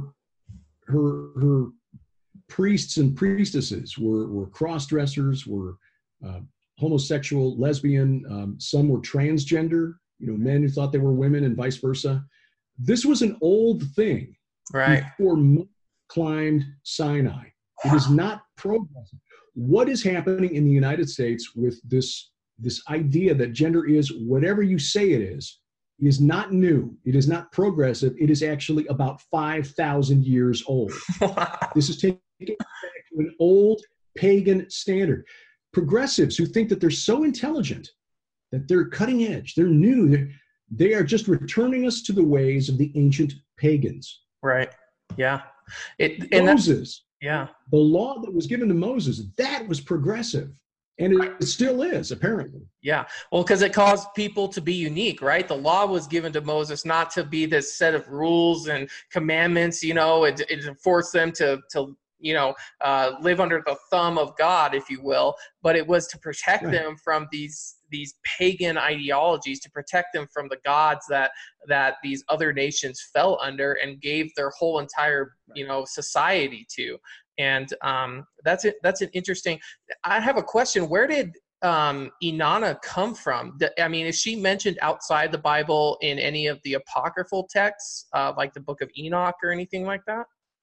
her her priests and priestesses were were cross-dressers, were uh, homosexual, lesbian, um, some were transgender, you know, men who thought they were women and vice versa. This was an old thing, right, before Moses climbed Sinai. It is not progressive. What is happening in the United States with this this idea that gender is whatever you say it is, is not new. It is not progressive. It is actually about five thousand years old. This is taking it back to an old pagan standard. Progressives who think that they're so intelligent, that they're cutting edge, they're new, they're, they are just returning us to the ways of the ancient pagans. Right. Yeah. It, and Moses, yeah, the law that was given to Moses, that was progressive. And it, it still is, apparently. Yeah. Well, because it caused people to be unique, right? The law was given to Moses not to be this set of rules and commandments, you know, it, it forced them to, to you know, uh, live under the thumb of God, if you will, but it was to protect Right. them from these these pagan ideologies, to protect them from the gods that that these other nations fell under and gave their whole entire, you know, society to. And um, that's it. That's an interesting. I have a question. Where did um, Inanna come from? I mean, is she mentioned outside the Bible in any of the apocryphal texts, uh, like the Book of Enoch or anything like that?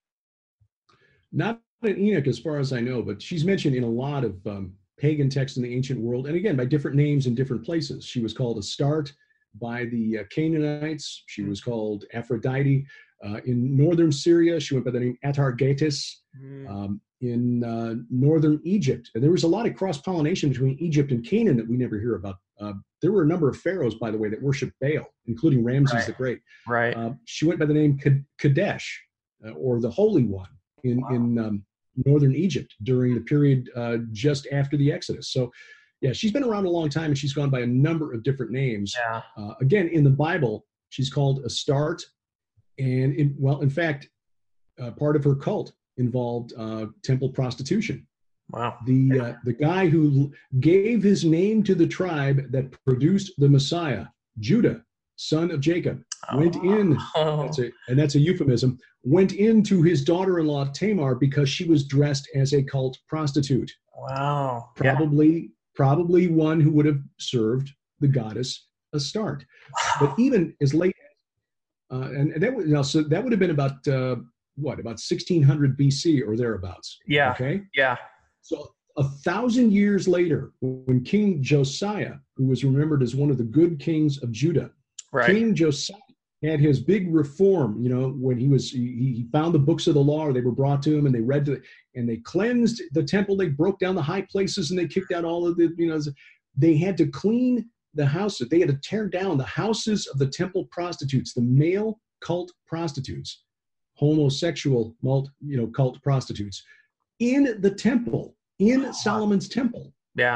Not in Enoch, as far as I know, but she's mentioned in a lot of um, pagan texts in the ancient world, and again, by different names in different places. She was called Astarte by the uh, Canaanites. She was called Aphrodite. Uh, in northern Syria, she went by the name Atargatis. Mm. Um, in uh, northern Egypt, and there was a lot of cross-pollination between Egypt and Canaan that we never hear about. Uh, there were a number of pharaohs, by the way, that worshiped Baal, including Ramses Right. the Great. Right. Uh, she went by the name Kadesh, uh, or the Holy One, in, Wow. in um, northern Egypt during the period uh, just after the Exodus. So, yeah, she's been around a long time, and she's gone by a number of different names. Yeah. Uh, again, in the Bible, she's called Astarte, and in, well, in fact, uh, part of her cult involved uh, temple prostitution. Wow. The uh, the guy who gave his name to the tribe that produced the Messiah, Judah, son of Jacob, went in, Oh. that's a, and that's a euphemism, went into his daughter-in-law Tamar because she was dressed as a cult prostitute. Wow. Probably, yeah. probably one who would have served the goddess Astarte. But even as late, uh, and, and that would, you know, so that would have been about, uh, what, about sixteen hundred B C or thereabouts. Yeah. Okay. Yeah. So a thousand years later, when King Josiah, who was remembered as one of the good kings of Judah, right. King Josiah had his big reform, you know, when he was, he, he found the books of the law, or they were brought to him and they read to, and they cleansed the temple. They broke down the high places and they kicked out all of the, you know, they had to clean the houses. They had to tear down the houses of the temple prostitutes, the male cult prostitutes, homosexual, you know, cult prostitutes in the temple, in Solomon's temple. Yeah.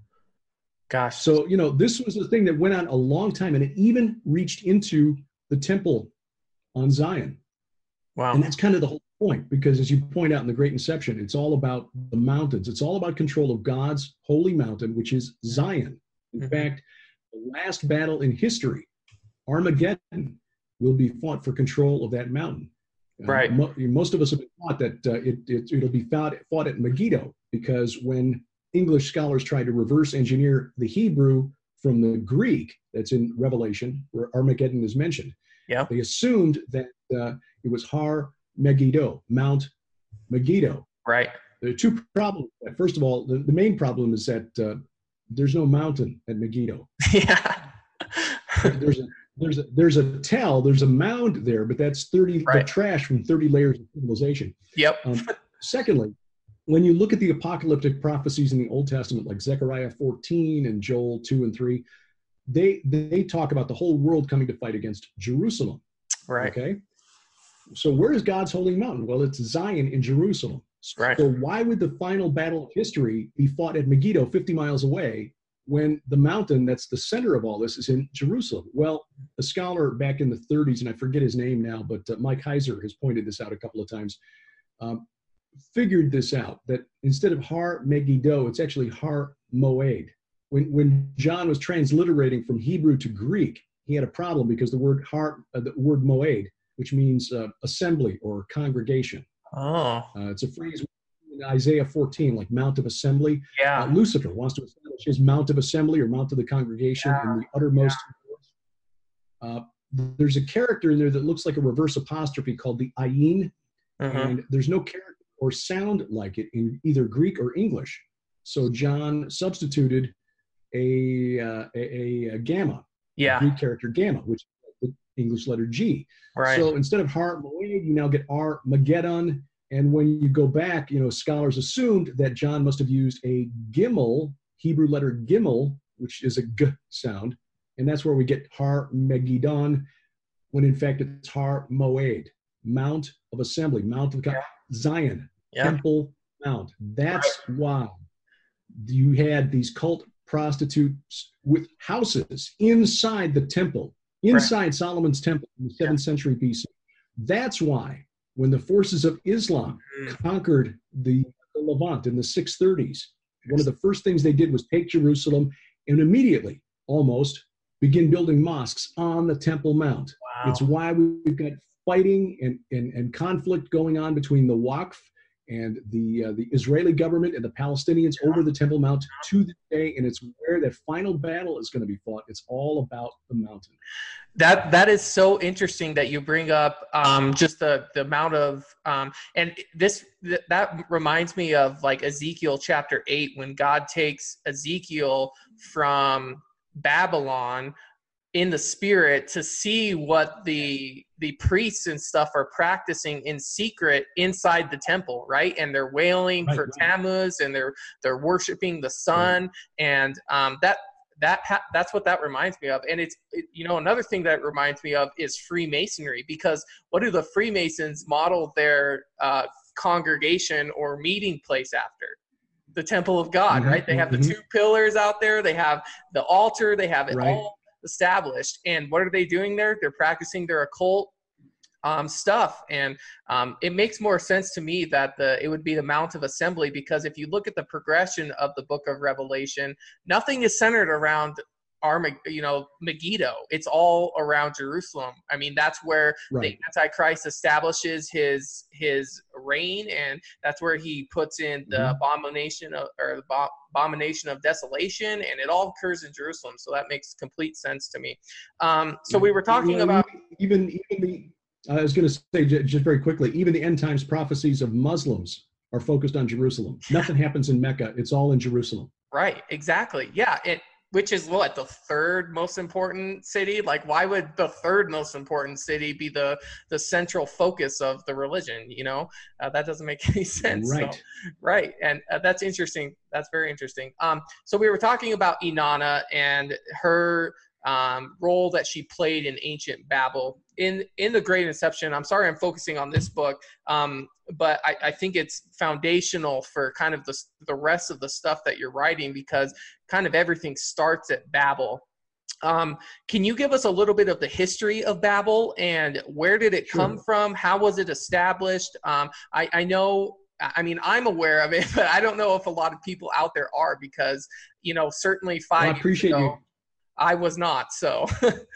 Gosh. So, you know, this was a thing that went on a long time, and it even reached into the temple on Zion. Wow. And that's kind of the whole point, because as you point out in the Great Inception, it's all about the mountains. It's all about control of God's holy mountain, which is Zion. In mm-hmm. fact, the last battle in history, Armageddon, will be fought for control of that mountain. Right. Uh, mo- most of us have been taught that uh, it, it, it'll be fought, fought at Megiddo, because when English scholars tried to reverse engineer the Hebrew from the Greek that's in Revelation, where Armageddon is mentioned, yeah. they assumed that uh, it was Har Megiddo, Mount Megiddo. Right. There are two problems. First of all, the, the main problem is that uh, there's no mountain at Megiddo. Yeah. there's a there's a there's a tell, there's a mound there, but that's thirty right. the trash from thirty layers of civilization. Yep. Um, secondly, when you look at the apocalyptic prophecies in the Old Testament, like Zechariah fourteen and Joel two and three, they they talk about the whole world coming to fight against Jerusalem. Right. Okay. So where is God's holy mountain? Well, it's Zion in Jerusalem. Right. So why would the final battle of history be fought at Megiddo, fifty miles away, when the mountain that's the center of all this is in Jerusalem? Well, a scholar back in the thirties, and I forget his name now, but uh, Mike Heiser has pointed this out a couple of times, um, figured this out, that instead of Har Megiddo, it's actually Har Moed. When, when John was transliterating from Hebrew to Greek, he had a problem because the word Har, uh, the word Moed, which means uh, assembly or congregation. Oh. Uh, it's a phrase in Isaiah fourteen, like Mount of Assembly. Yeah. Uh, Lucifer wants to establish his Mount of Assembly or Mount of the Congregation yeah. in the uttermost. Yeah. Uh, there's a character in there that looks like a reverse apostrophe called the ayin, mm-hmm. and there's no character or sound like it in either Greek or English. So John substituted a uh, a, a gamma, yeah. a Greek character gamma, which is the English letter G. Right. So instead of Har Moed, you now get Armageddon. And when you go back, you know, scholars assumed that John must have used a gimel, Hebrew letter gimel, which is a g sound, and that's where we get Har Megiddon, when in fact it's Har Moed, Mount of Assembly, Mount of God, yeah. Zion, yeah. Temple Mount. That's right. why you had these cult prostitutes with houses inside the temple, inside right. Solomon's temple in the seventh yeah. century B C. That's why when the forces of Islam mm. conquered the, the Levant in the six thirties, one of the first things they did was take Jerusalem and immediately, almost, begin building mosques on the Temple Mount. Wow. It's why we've got fighting and, and, and conflict going on between the Waqf and the uh, the Israeli government and the Palestinians yeah. over the Temple Mount to this day, and it's where that final battle is going to be fought. It's all about the mountain. That that is so interesting that you bring up um, just the the amount of um, and this th- that reminds me of like Ezekiel chapter eight, when God takes Ezekiel from Babylon in the spirit to see what the the priests and stuff are practicing in secret inside the temple, right? And they're wailing right, for right. Tammuz, and they're they're worshiping the sun, right. and um, that. That that's what that reminds me of. And it's, it, you know, another thing that reminds me of is Freemasonry, because what do the Freemasons model their uh, congregation or meeting place after? The Temple of God, mm-hmm, right? They have mm-hmm. the two pillars out there. They have the altar. They have it right. all established. And what are they doing there? They're practicing their occult um, stuff. And um, it makes more sense to me that the it would be the Mount of Assembly, because if you look at the progression of the book of Revelation, nothing is centered around Armag- you know, Megiddo. It's all around Jerusalem. I mean, that's where Right. the Antichrist establishes his his reign, and that's where he puts in the Mhm. abomination of, or the bo- abomination of desolation, and it all occurs in Jerusalem. So that makes complete sense to me. Um, so we were talking Well, about even even the I was going to say ju- just very quickly, even the end times prophecies of Muslims are focused on Jerusalem. Nothing happens in Mecca; it's all in Jerusalem. right, exactly, yeah, it which is what, the third most important city? Like, why would the third most important city be the the central focus of the religion? You know, uh, that doesn't make any sense. So, Right. right, and uh, that's interesting. That's very interesting. Um, so we were talking about Inanna and her um, role that she played in ancient Babel in in the Great Inception. I'm sorry, I'm focusing on this book, um, but I, I think it's foundational for kind of the the rest of the stuff that you're writing, because kind of everything starts at Babel. Um, can you give us a little bit of the history of Babel and where did it come Sure. from? How was it established? Um, I, I know, I mean, I'm aware of it, but I don't know if a lot of people out there are, because, you know, certainly Well, I five years appreciate ago, you. I was not. So,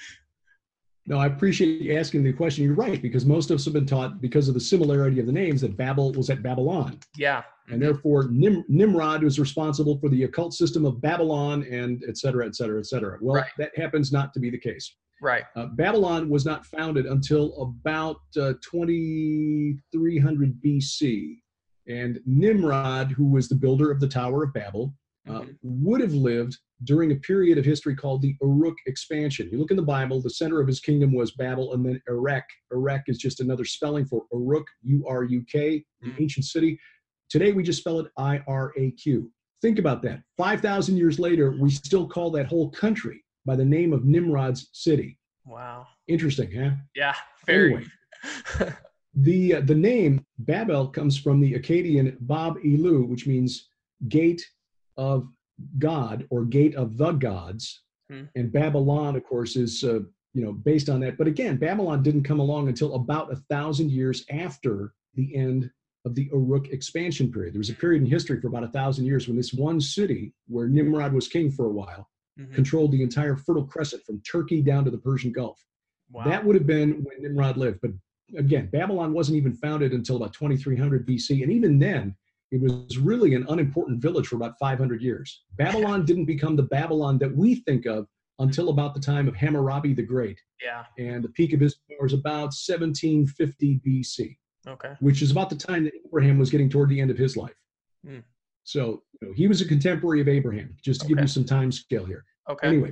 No, I appreciate you asking the question. You're right, because most of us have been taught, because of the similarity of the names, that Babel was at Babylon. yeah. And Mhm. therefore Nim- Nimrod was responsible for the occult system of Babylon, and et cetera, et cetera, et cetera. Well, Right. that happens not to be the case. Right. Uh, Babylon was not founded until about uh, twenty-three hundred B C. And Nimrod, who was the builder of the Tower of Babel, uh, Mhm. would have lived during a period of history called the Uruk expansion. You look in the Bible, the center of his kingdom was Babel, and then Erech. Erech is just another spelling for Uruk, U R U K, the Mm. ancient city. Today, we just spell it I R A Q. Think about that. five thousand years later, we still call that whole country by the name of Nimrod's city. Wow. Interesting, huh? Yeah. Very. Anyway, the uh, the name Babel comes from the Akkadian Bab Elu, which means gate of God or gate of the gods. Hmm. And Babylon, of course, is uh, you know based on that. But again, Babylon didn't come along until about a thousand years after the end of the Uruk expansion period. There was a period in history for about a thousand years when this one city, where Nimrod was king for a while, Mhm. controlled the entire Fertile Crescent from Turkey down to the Persian Gulf. Wow. That would have been when Nimrod lived. But again, Babylon wasn't even founded until about twenty-three hundred B C. And even then, it was really an unimportant village for about five hundred years. Babylon didn't become the Babylon that we think of until about the time of Hammurabi the Great. Yeah. And the peak of his power is about seventeen fifty B C, Okay. which is about the time that Abraham was getting toward the end of his life. Mm. So you know, he was a contemporary of Abraham, just to give Okay. you some time scale here. Okay. Anyway,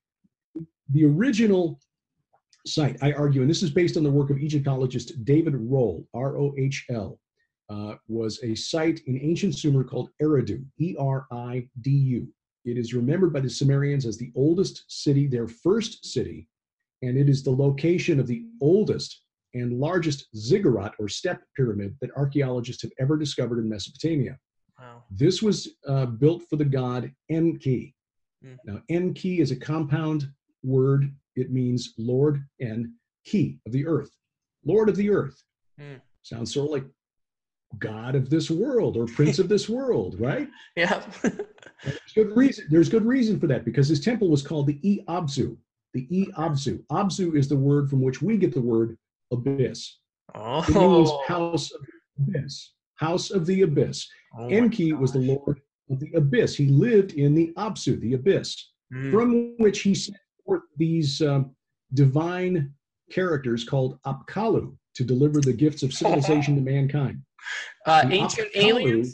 the original site, I argue, and this is based on the work of Egyptologist David Rohl, R O H L, uh, was a site in ancient Sumer called Eridu, E R I D U. It is remembered by the Sumerians as the oldest city, their first city, and it is the location of the oldest and largest ziggurat or step pyramid that archaeologists have ever discovered in Mesopotamia. Wow. This was uh, built for the god Enki. Mm. Now, Enki is a compound word. It means Lord and Ki of the earth. Lord of the earth. Mm. Sounds sort of like God of this world or Prince of this world, right? Yeah. There's good reason. There's good reason for that, because his temple was called the E Abzu. The E Abzu. Abzu is the word from which we get the word abyss. Oh. It means house of the abyss. House of the abyss. Oh my Enki was the Lord of the abyss. He lived in the Abzu, the abyss, Mm. from which he sent forth these um, divine characters called Apkallu to deliver the gifts of civilization to mankind. Uh, The ancient Apkallu- aliens.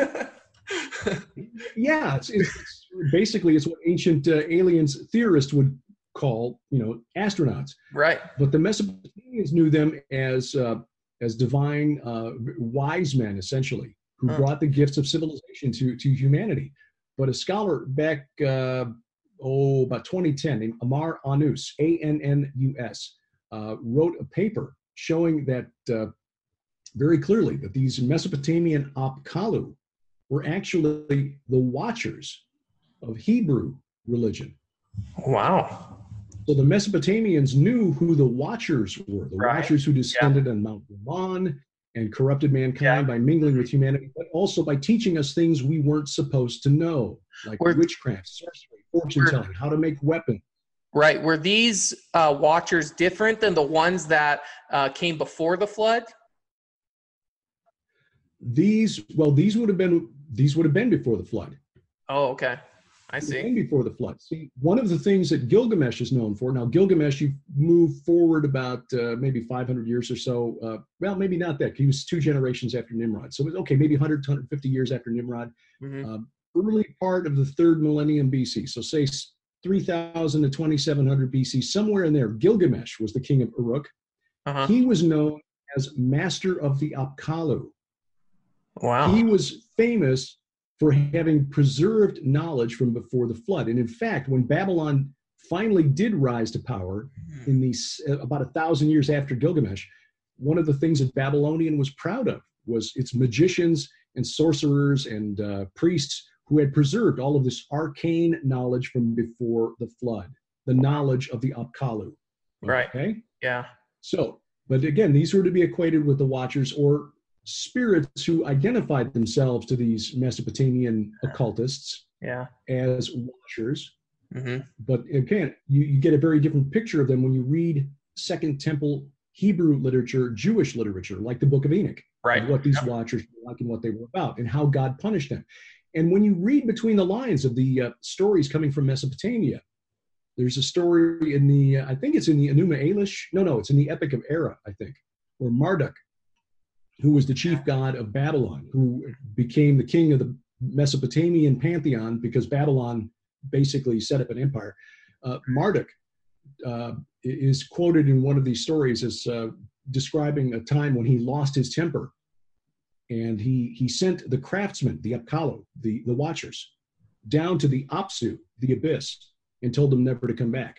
Yeah, it's, it's, it's basically it's what ancient uh, aliens theorists would call, you know, astronauts. Right. But the Mesopotamians knew them as uh, as divine uh, wise men, essentially, who Huh. brought the gifts of civilization to to humanity. But a scholar back, uh, oh, about twenty ten, named Amar Annus, A N N U S, uh, wrote a paper showing that uh, very clearly that these Mesopotamian Apkallu were actually the watchers of Hebrew religion. Wow. So the Mesopotamians knew who the watchers were, the Right. watchers who descended on Mount Rimmon and corrupted mankind Yeah. by mingling with humanity, but also by teaching us things we weren't supposed to know, like We're- witchcraft, sorcery, fortune telling, how to make weapons. Right. Were these uh, watchers different than the ones that uh, came before the flood? These, well, these would have been these would have been before the flood. Oh, okay. I see. And before the flood. See, one of the things that Gilgamesh is known for. Now, Gilgamesh, you move forward about uh, maybe five hundred years or so. Uh, well, maybe not that. He was two generations after Nimrod. So, it was, okay, maybe one hundred, one hundred fifty years after Nimrod. Mm-hmm. Um, early part of the third millennium B C. So, say three thousand to twenty-seven hundred B C, somewhere in there. Gilgamesh was the king of Uruk. Uh-huh. He was known as master of the Apkallu. Wow. He was famous for having preserved knowledge from before the flood. And in fact, when Babylon finally did rise to power in these uh, about a thousand years after Gilgamesh, one of the things that Babylonian was proud of was its magicians and sorcerers and uh, priests who had preserved all of this arcane knowledge from before the flood, the knowledge of the Apkallu. Right. Okay? Yeah. So, but again, these were to be equated with the Watchers, or spirits who identified themselves to these Mesopotamian occultists yeah. as watchers. Mm-hmm. But again, you, you get a very different picture of them when you read Second Temple Hebrew literature, Jewish literature, like the Book of Enoch, right? What these yeah. watchers were like and what they were about, and how God punished them. And when you read between the lines of the uh, stories coming from Mesopotamia, there's a story in the, uh, I think it's in the Enuma Elish. No, no, it's in the Epic of Era, I think, where Marduk, who was the chief god of Babylon, who became the king of the Mesopotamian pantheon because Babylon basically set up an empire. Uh, Marduk uh, is quoted in one of these stories as uh, describing a time when he lost his temper. And he, he sent the craftsmen, the Apkallu, the, the watchers, down to the Apsu, the abyss, and told them never to come back.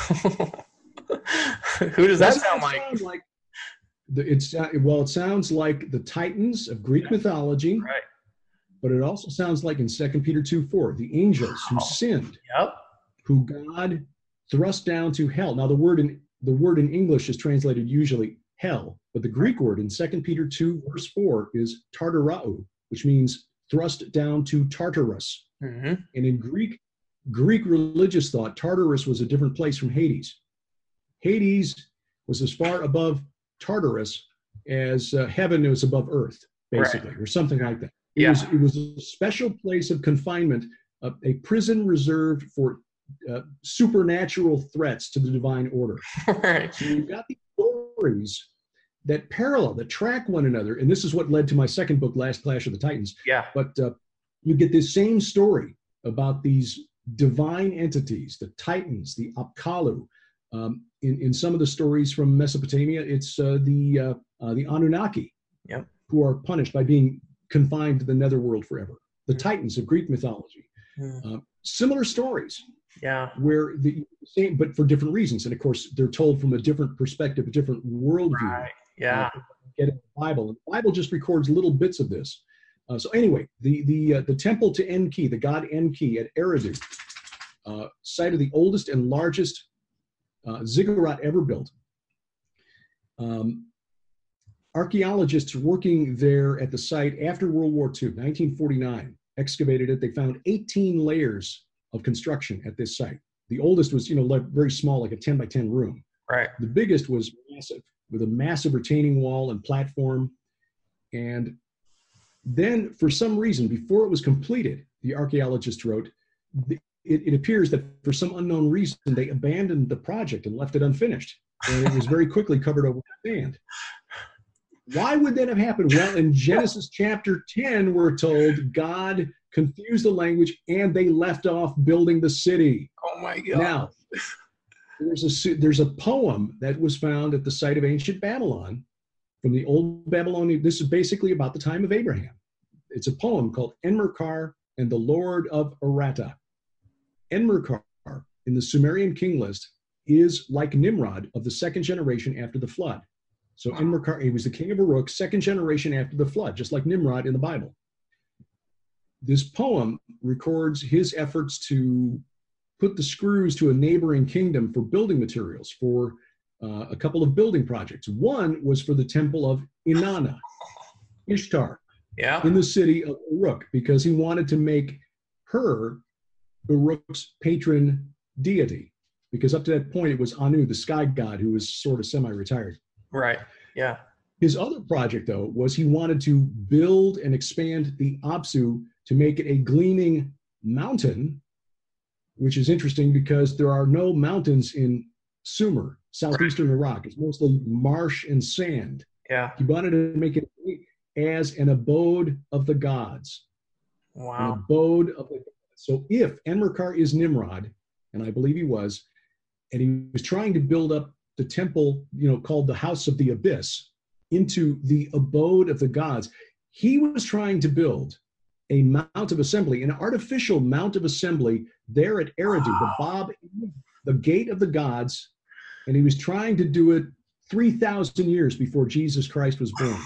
Who does that sound, that sound like? like The, it's uh, well, it sounds like the Titans of Greek yeah. mythology, right? But it also sounds like in Second Peter two four, the angels who wow. sinned, yep. who God thrust down to hell. Now, the word in the word in English is translated usually hell, but the Greek word in Second Peter two verse four is tartarao, which means thrust down to Tartarus. Mm-hmm. And in Greek Greek religious thought, Tartarus was a different place from Hades. Hades was as far above Tartarus as uh, heaven is above earth, basically, right. or something like that. It, yeah. was, it was a special place of confinement, uh, a prison reserved for uh, supernatural threats to the divine order. Right. So you've got these stories that parallel, that track one another, and this is what led to my second book, Last Clash of the Titans. Yeah. But uh, you get this same story about these divine entities, the Titans, the Apkallu. Um, in, in some of the stories from Mesopotamia, it's uh, the uh, uh, the Anunnaki, yep. who are punished by being confined to the netherworld forever. The mm. Titans of Greek mythology. Mm. Uh, similar stories. Yeah. Where the same, but for different reasons. And of course, they're told from a different perspective, a different worldview. Right. Yeah. Uh, get in the Bible. And the Bible just records little bits of this. Uh, so anyway, the the uh, the temple to Enki, the god Enki at Eridu, uh, site of the oldest and largest Uh, ziggurat ever built. Um, archaeologists working there at the site after World War Two, nineteen forty-nine, excavated it. They found eighteen layers of construction at this site. The oldest was, you know, like very small, like a ten by ten room. Right. The biggest was massive, with a massive retaining wall and platform. And then, for some reason, before it was completed, the archaeologist wrote, the, It, it appears that for some unknown reason, they abandoned the project and left it unfinished. And it was very quickly covered over with sand. Why would that have happened? Well, in Genesis chapter ten, we're told God confused the language and they left off building the city. Oh my God. Now, there's a, there's a poem that was found at the site of ancient Babylon from the old Babylonian. This is basically about the time of Abraham. It's a poem called Enmerkar and the Lord of Aratta. Enmerkar in the Sumerian king list is like Nimrod of the second generation after the flood. So Enmerkar, he was the king of Uruk, second generation after the flood, just like Nimrod in the Bible. This poem records his efforts to put the screws to a neighboring kingdom for building materials for uh, a couple of building projects. One was for the temple of Inanna, Ishtar, yeah. in the city of Uruk, because he wanted to make her Uruk's patron deity, because up to that point it was Anu, the sky god, who was sort of semi-retired. Right. Yeah. His other project, though, was he wanted to build and expand the Apsu to make it a gleaming mountain, which is interesting because there are no mountains in Sumer, southeastern Iraq. It's mostly marsh and sand. Yeah. He wanted to make it as an abode of the gods. Wow. An abode of the gods. So if Enmerkar is Nimrod, and I believe he was, and he was trying to build up the temple, you know, called the House of the Abyss, into the abode of the gods, he was trying to build a mount of assembly, an artificial mount of assembly there at Eridu, the Bab, the gate of the gods, and he was trying to do it three thousand years before Jesus Christ was born.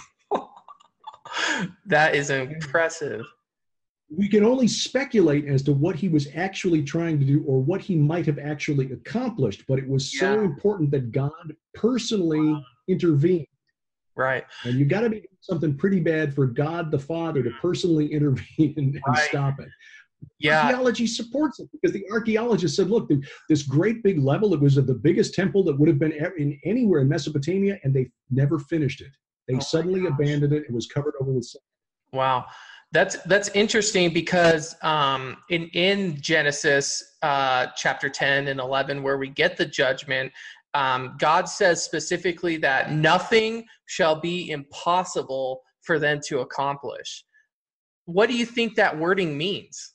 That is impressive. We can only speculate as to what he was actually trying to do or what he might have actually accomplished, but it was so Yeah. important that God personally intervened. Right. And you got to be doing something pretty bad for God the Father to personally intervene and, and Right. stop it. Yeah. Archaeology supports it because the archaeologists said, look, the, this great big level, it was the biggest temple that would have been e- in anywhere in Mesopotamia, and they never finished it. They Oh my suddenly gosh. abandoned it. It was covered over with sand. Wow. That's that's interesting because um, in in Genesis uh, chapter ten and eleven, where we get the judgment, um, God says specifically that nothing shall be impossible for them to accomplish. What do you think that wording means?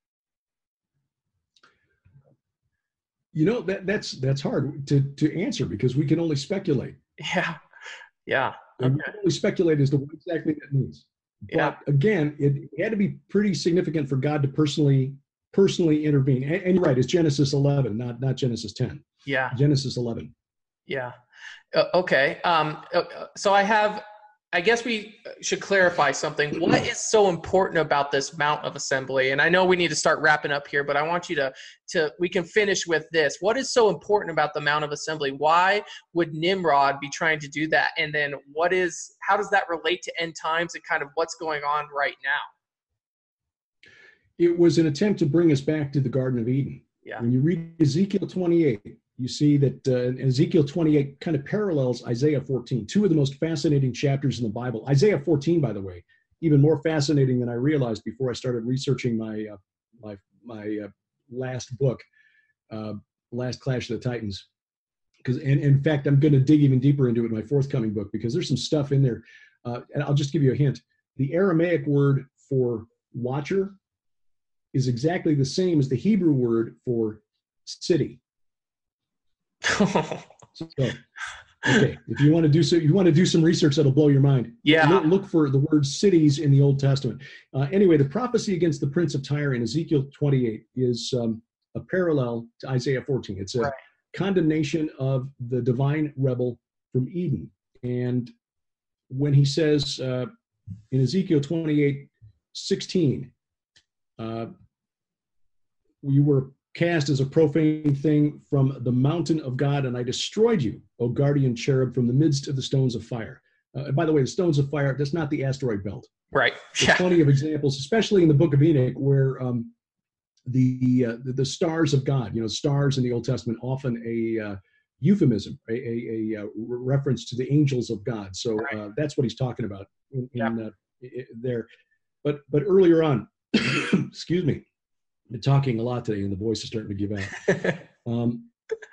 You know, that that's that's hard to, to answer because we can only speculate. Yeah. Yeah. And Okay. we can only speculate as to what exactly that means. But Yeah. again, it, it had to be pretty significant for God to personally personally intervene. And, and you're right, it's Genesis eleven, not not Genesis ten. Yeah. Genesis eleven. Yeah. Uh, okay. Um, uh, so I have, I guess we should clarify something. What is so important about this Mount of Assembly? And I know we need to start wrapping up here, but I want you to, to, we can finish with this. What is so important about the Mount of Assembly? Why would Nimrod be trying to do that? And then what is, how does that relate to end times and kind of what's going on right now? It was an attempt to bring us back to the Garden of Eden. Yeah. When you read Ezekiel twenty-eight, you see that uh, Ezekiel twenty-eight kind of parallels Isaiah fourteen, two of the most fascinating chapters in the Bible. Isaiah fourteen, by the way, even more fascinating than I realized before I started researching my uh, my my uh, last book, uh, Last Clash of the Titans. Because, and, and in fact, I'm going to dig even deeper into it in my forthcoming book because there's some stuff in there. Uh, and I'll just give you a hint. The Aramaic word for watcher is exactly the same as the Hebrew word for city. So, okay, if you want to do so, you want to do some research that'll blow your mind. Yeah. Look, look for the word cities in the Old Testament. Uh, anyway, the prophecy against the prince of Tyre in Ezekiel twenty-eight is um, a parallel to Isaiah fourteen. It's a Right. condemnation of the divine rebel from Eden. And when he says uh, in Ezekiel twenty-eight sixteen, uh, you were cast as a profane thing from the mountain of God, and I destroyed you, O guardian cherub, from the midst of the stones of fire. Uh, by the way, the stones of fire, that's not the asteroid belt. Right. There's Yeah. plenty of examples, especially in the book of Enoch, where um, the, uh, the the stars of God, you know, stars in the Old Testament, often a uh, euphemism, a, a, a, a reference to the angels of God. So uh, that's what he's talking about in, in uh, i- there. But but earlier on, excuse me, I've been talking a lot today, and the voice is starting to give out. Um,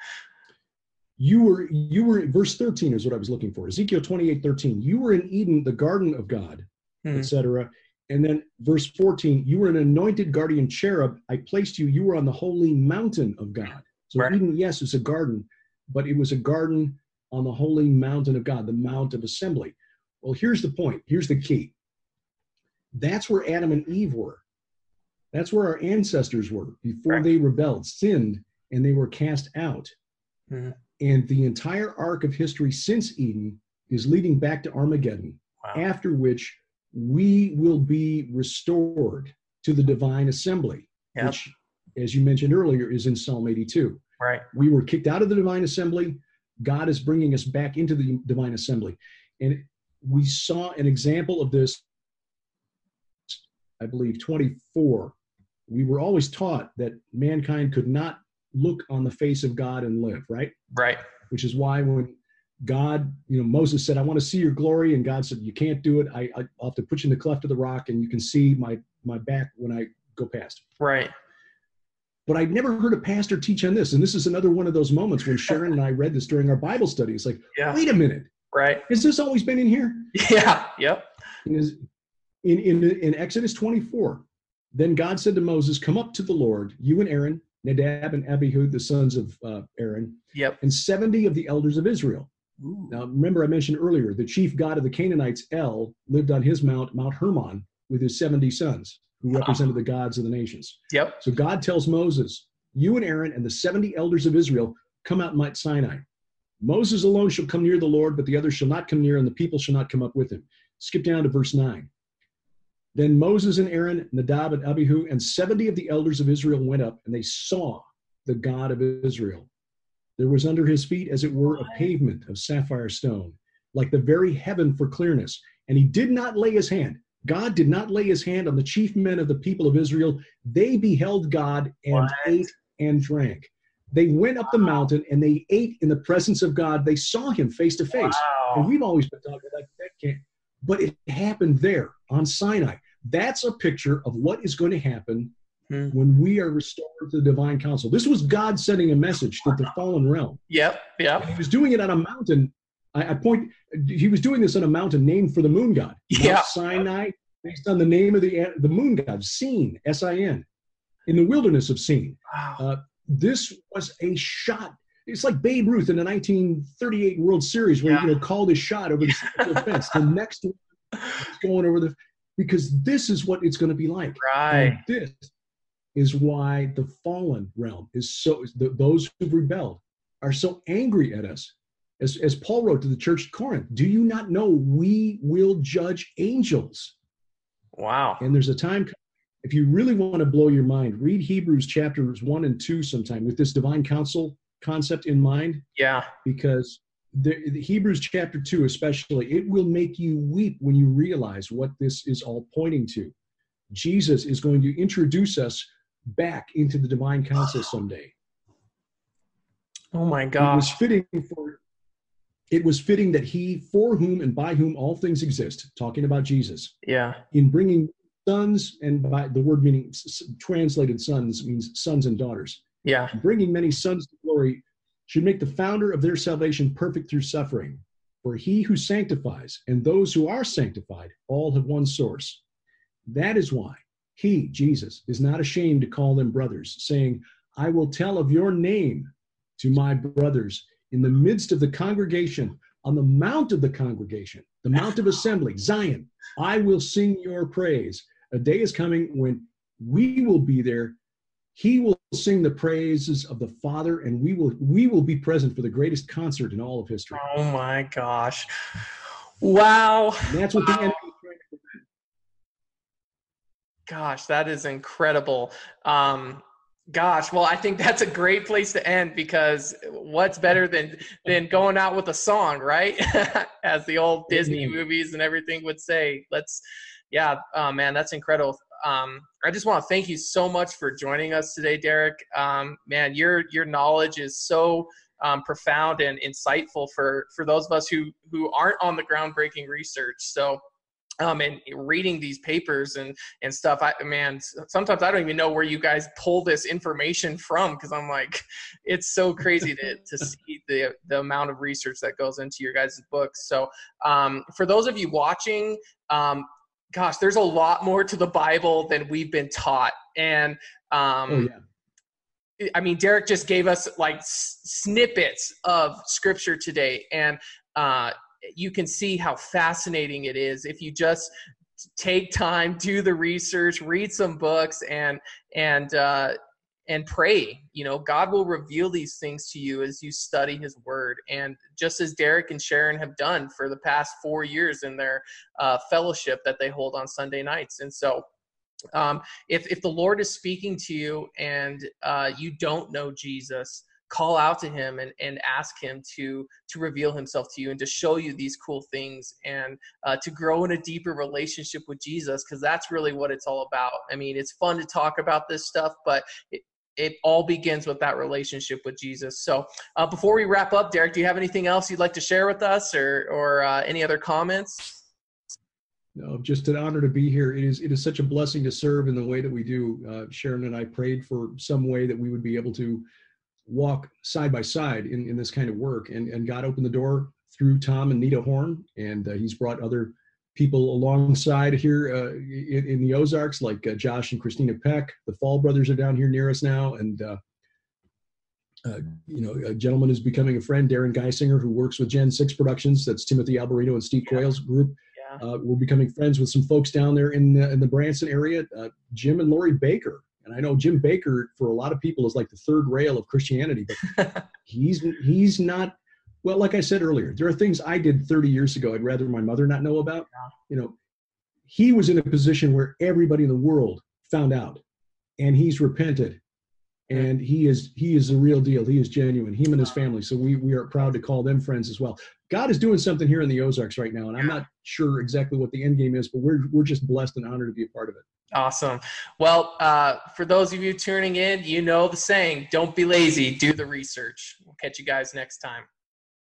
you were you were verse thirteen is what I was looking for. Ezekiel twenty-eight thirteen. You were in Eden, the garden of God, Hmm. et cetera. And then verse fourteen, you were an anointed guardian cherub. I placed you. You were on the holy mountain of God. So Right. Eden, yes, is a garden, but it was a garden on the holy mountain of God, the Mount of Assembly. Well, here's the point. Here's the key. That's where Adam and Eve were. That's where our ancestors were before Right. they rebelled, sinned, and they were cast out. Mhm. And the entire arc of history since Eden is leading back to Armageddon, Wow. after which we will be restored to the divine assembly, Yep. which, as you mentioned earlier, is in Psalm eighty-two. Right. We were kicked out of the divine assembly. God is bringing us back into the divine assembly. And we saw an example of this, I believe, twenty-four, we were always taught that mankind could not look on the face of God and live, right? Right. Which is why when God, you know, Moses said, I want to see your glory. And God said, you can't do it. I, I, I'll have to put you in the cleft of the rock and you can see my, my back when I go past. Right. But I'd never heard a pastor teach on this. And this is another one of those moments when Sharon and I read this during our Bible study. It's like, yeah. Wait a minute. Right. Has this always been in here? Yeah. Yep. In, in, in Exodus twenty-four, then God said to Moses, come up to the Lord, you and Aaron, Nadab and Abihu, the sons of uh, Aaron, yep. and seventy of the elders of Israel. Ooh. Now, remember I mentioned earlier, the chief god of the Canaanites, El, lived on his mount, Mount Hermon, with his seventy sons, who represented the gods of the nations. Yep. So God tells Moses, you and Aaron and the seventy elders of Israel come out Mount Sinai. Moses alone shall come near the Lord, but the others shall not come near, and the people shall not come up with him. Skip down to verse nine. Then Moses and Aaron, Nadab and Abihu, and seventy of the elders of Israel went up, and they saw the God of Israel. There was under his feet, as it were, a pavement of sapphire stone, like the very heaven for clearness. And he did not lay his hand. God did not lay his hand on the chief men of the people of Israel. They beheld God and what? ate and drank. They went up the mountain and they ate in the presence of God. They saw him face to face. Wow. And we've always been talking about that can't. But it happened there on Sinai. That's a picture of what is going to happen hmm. when we are restored to the divine council. This was God sending a message to the fallen realm. Yep, yep. And he was doing it on a mountain. I, I point. He was doing this on a mountain named for the moon god. Yeah. Mount Sinai, based on the name of the the moon god, Sin, S I N, in the wilderness of Sin. Wow. Uh, this was a shot. It's like Babe Ruth in the nineteen thirty-eight World Series where yeah. you know called his shot over the fence. The next one is going over the because this is what it's going to be like. Right. And this is why the fallen realm is so. The, those who've rebelled are so angry at us. As, as Paul wrote to the church at Corinth, do you not know we will judge angels? Wow. And there's a time, if you really want to blow your mind, read Hebrews chapters one and two sometime with this divine counsel concept in mind. Yeah. Because the, the Hebrews chapter two especially, it will make you weep when you realize what this is all pointing to. Jesus is going to introduce us back into the divine counsel someday. Oh my gosh. It was fitting for it was fitting that he, for whom and by whom all things exist, talking about Jesus. Yeah. In bringing sons, and by the word meaning s- translated sons means sons and daughters. Yeah. Bringing many sons to glory should make the founder of their salvation perfect through suffering. For he who sanctifies and those who are sanctified all have one source. That is why he, Jesus, is not ashamed to call them brothers, saying, I will tell of your name to my brothers in the midst of the congregation, on the mount of the congregation, the mount of assembly, Zion, I will sing your praise. A day is coming when we will be there. He will sing the praises of the Father, and we will we will be present for the greatest concert in all of history. Oh my gosh. Wow. And that's what wow. the enemy is trying to prevent. Gosh, that is incredible. Um, Gosh, well, I think that's a great place to end, because what's better than than going out with a song, right? As the old Disney movies and everything would say. Let's, yeah, oh, man, that's incredible. Um, I just want to thank you so much for joining us today, Derek. Um, man, your your knowledge is so um, profound and insightful for for those of us who who aren't on the groundbreaking research. So. Um, and reading these papers and, and stuff, I, man, sometimes I don't even know where you guys pull this information from, because I'm like, it's so crazy to, to see the, the amount of research that goes into your guys' books. So um, for those of you watching, um, gosh, there's a lot more to the Bible than we've been taught. And um, oh, yeah. I mean, Derek just gave us like s- snippets of scripture today. And uh you can see how fascinating it is if you just take time, do the research, read some books, and and uh, and pray. You know, God will reveal these things to you as you study His Word. And just as Derek and Sharon have done for the past four years in their uh, fellowship that they hold on Sunday nights. And so, um, if if the Lord is speaking to you and uh, you don't know Jesus, call out to him and, and ask him to, to reveal himself to you and to show you these cool things, and uh, to grow in a deeper relationship with Jesus, because that's really what it's all about. I mean, it's fun to talk about this stuff, but it, it all begins with that relationship with Jesus. So uh, before we wrap up, Derek, do you have anything else you'd like to share with us, or, or uh, any other comments? No, just an honor to be here. It is it is such a blessing to serve in the way that we do. Uh, Sharon and I prayed for some way that we would be able to walk side by side in, in this kind of work, and, and God opened the door through Tom and Nita Horn, and uh, he's brought other people alongside here uh, in, in the Ozarks, like uh, Josh and Christina Peck. The Fall brothers are down here near us now, and uh, uh, you know, a gentleman who's becoming a friend, Darren Geisinger, who works with Gen six Productions. That's Timothy Alberino and Steve Yeah. Coyle's group. Yeah. Uh, we're becoming friends with some folks down there in the, in the Branson area, uh, Jim and Lori Baker. And I know Jim Baker, for a lot of people, is like the third rail of Christianity, but he's he's not. Well, like I said earlier, there are things I did thirty years ago I'd rather my mother not know about. You know, he was in a position where everybody in the world found out, and he's repented, and he is he is the real deal. He is genuine. Him and his family. So we we are proud to call them friends as well. God is doing something here in the Ozarks right now, and I'm not sure exactly what the end game is, but we're we're just blessed and honored to be a part of it. Awesome. Well, uh, for those of you tuning in, you know the saying, don't be lazy, do the research. We'll catch you guys next time.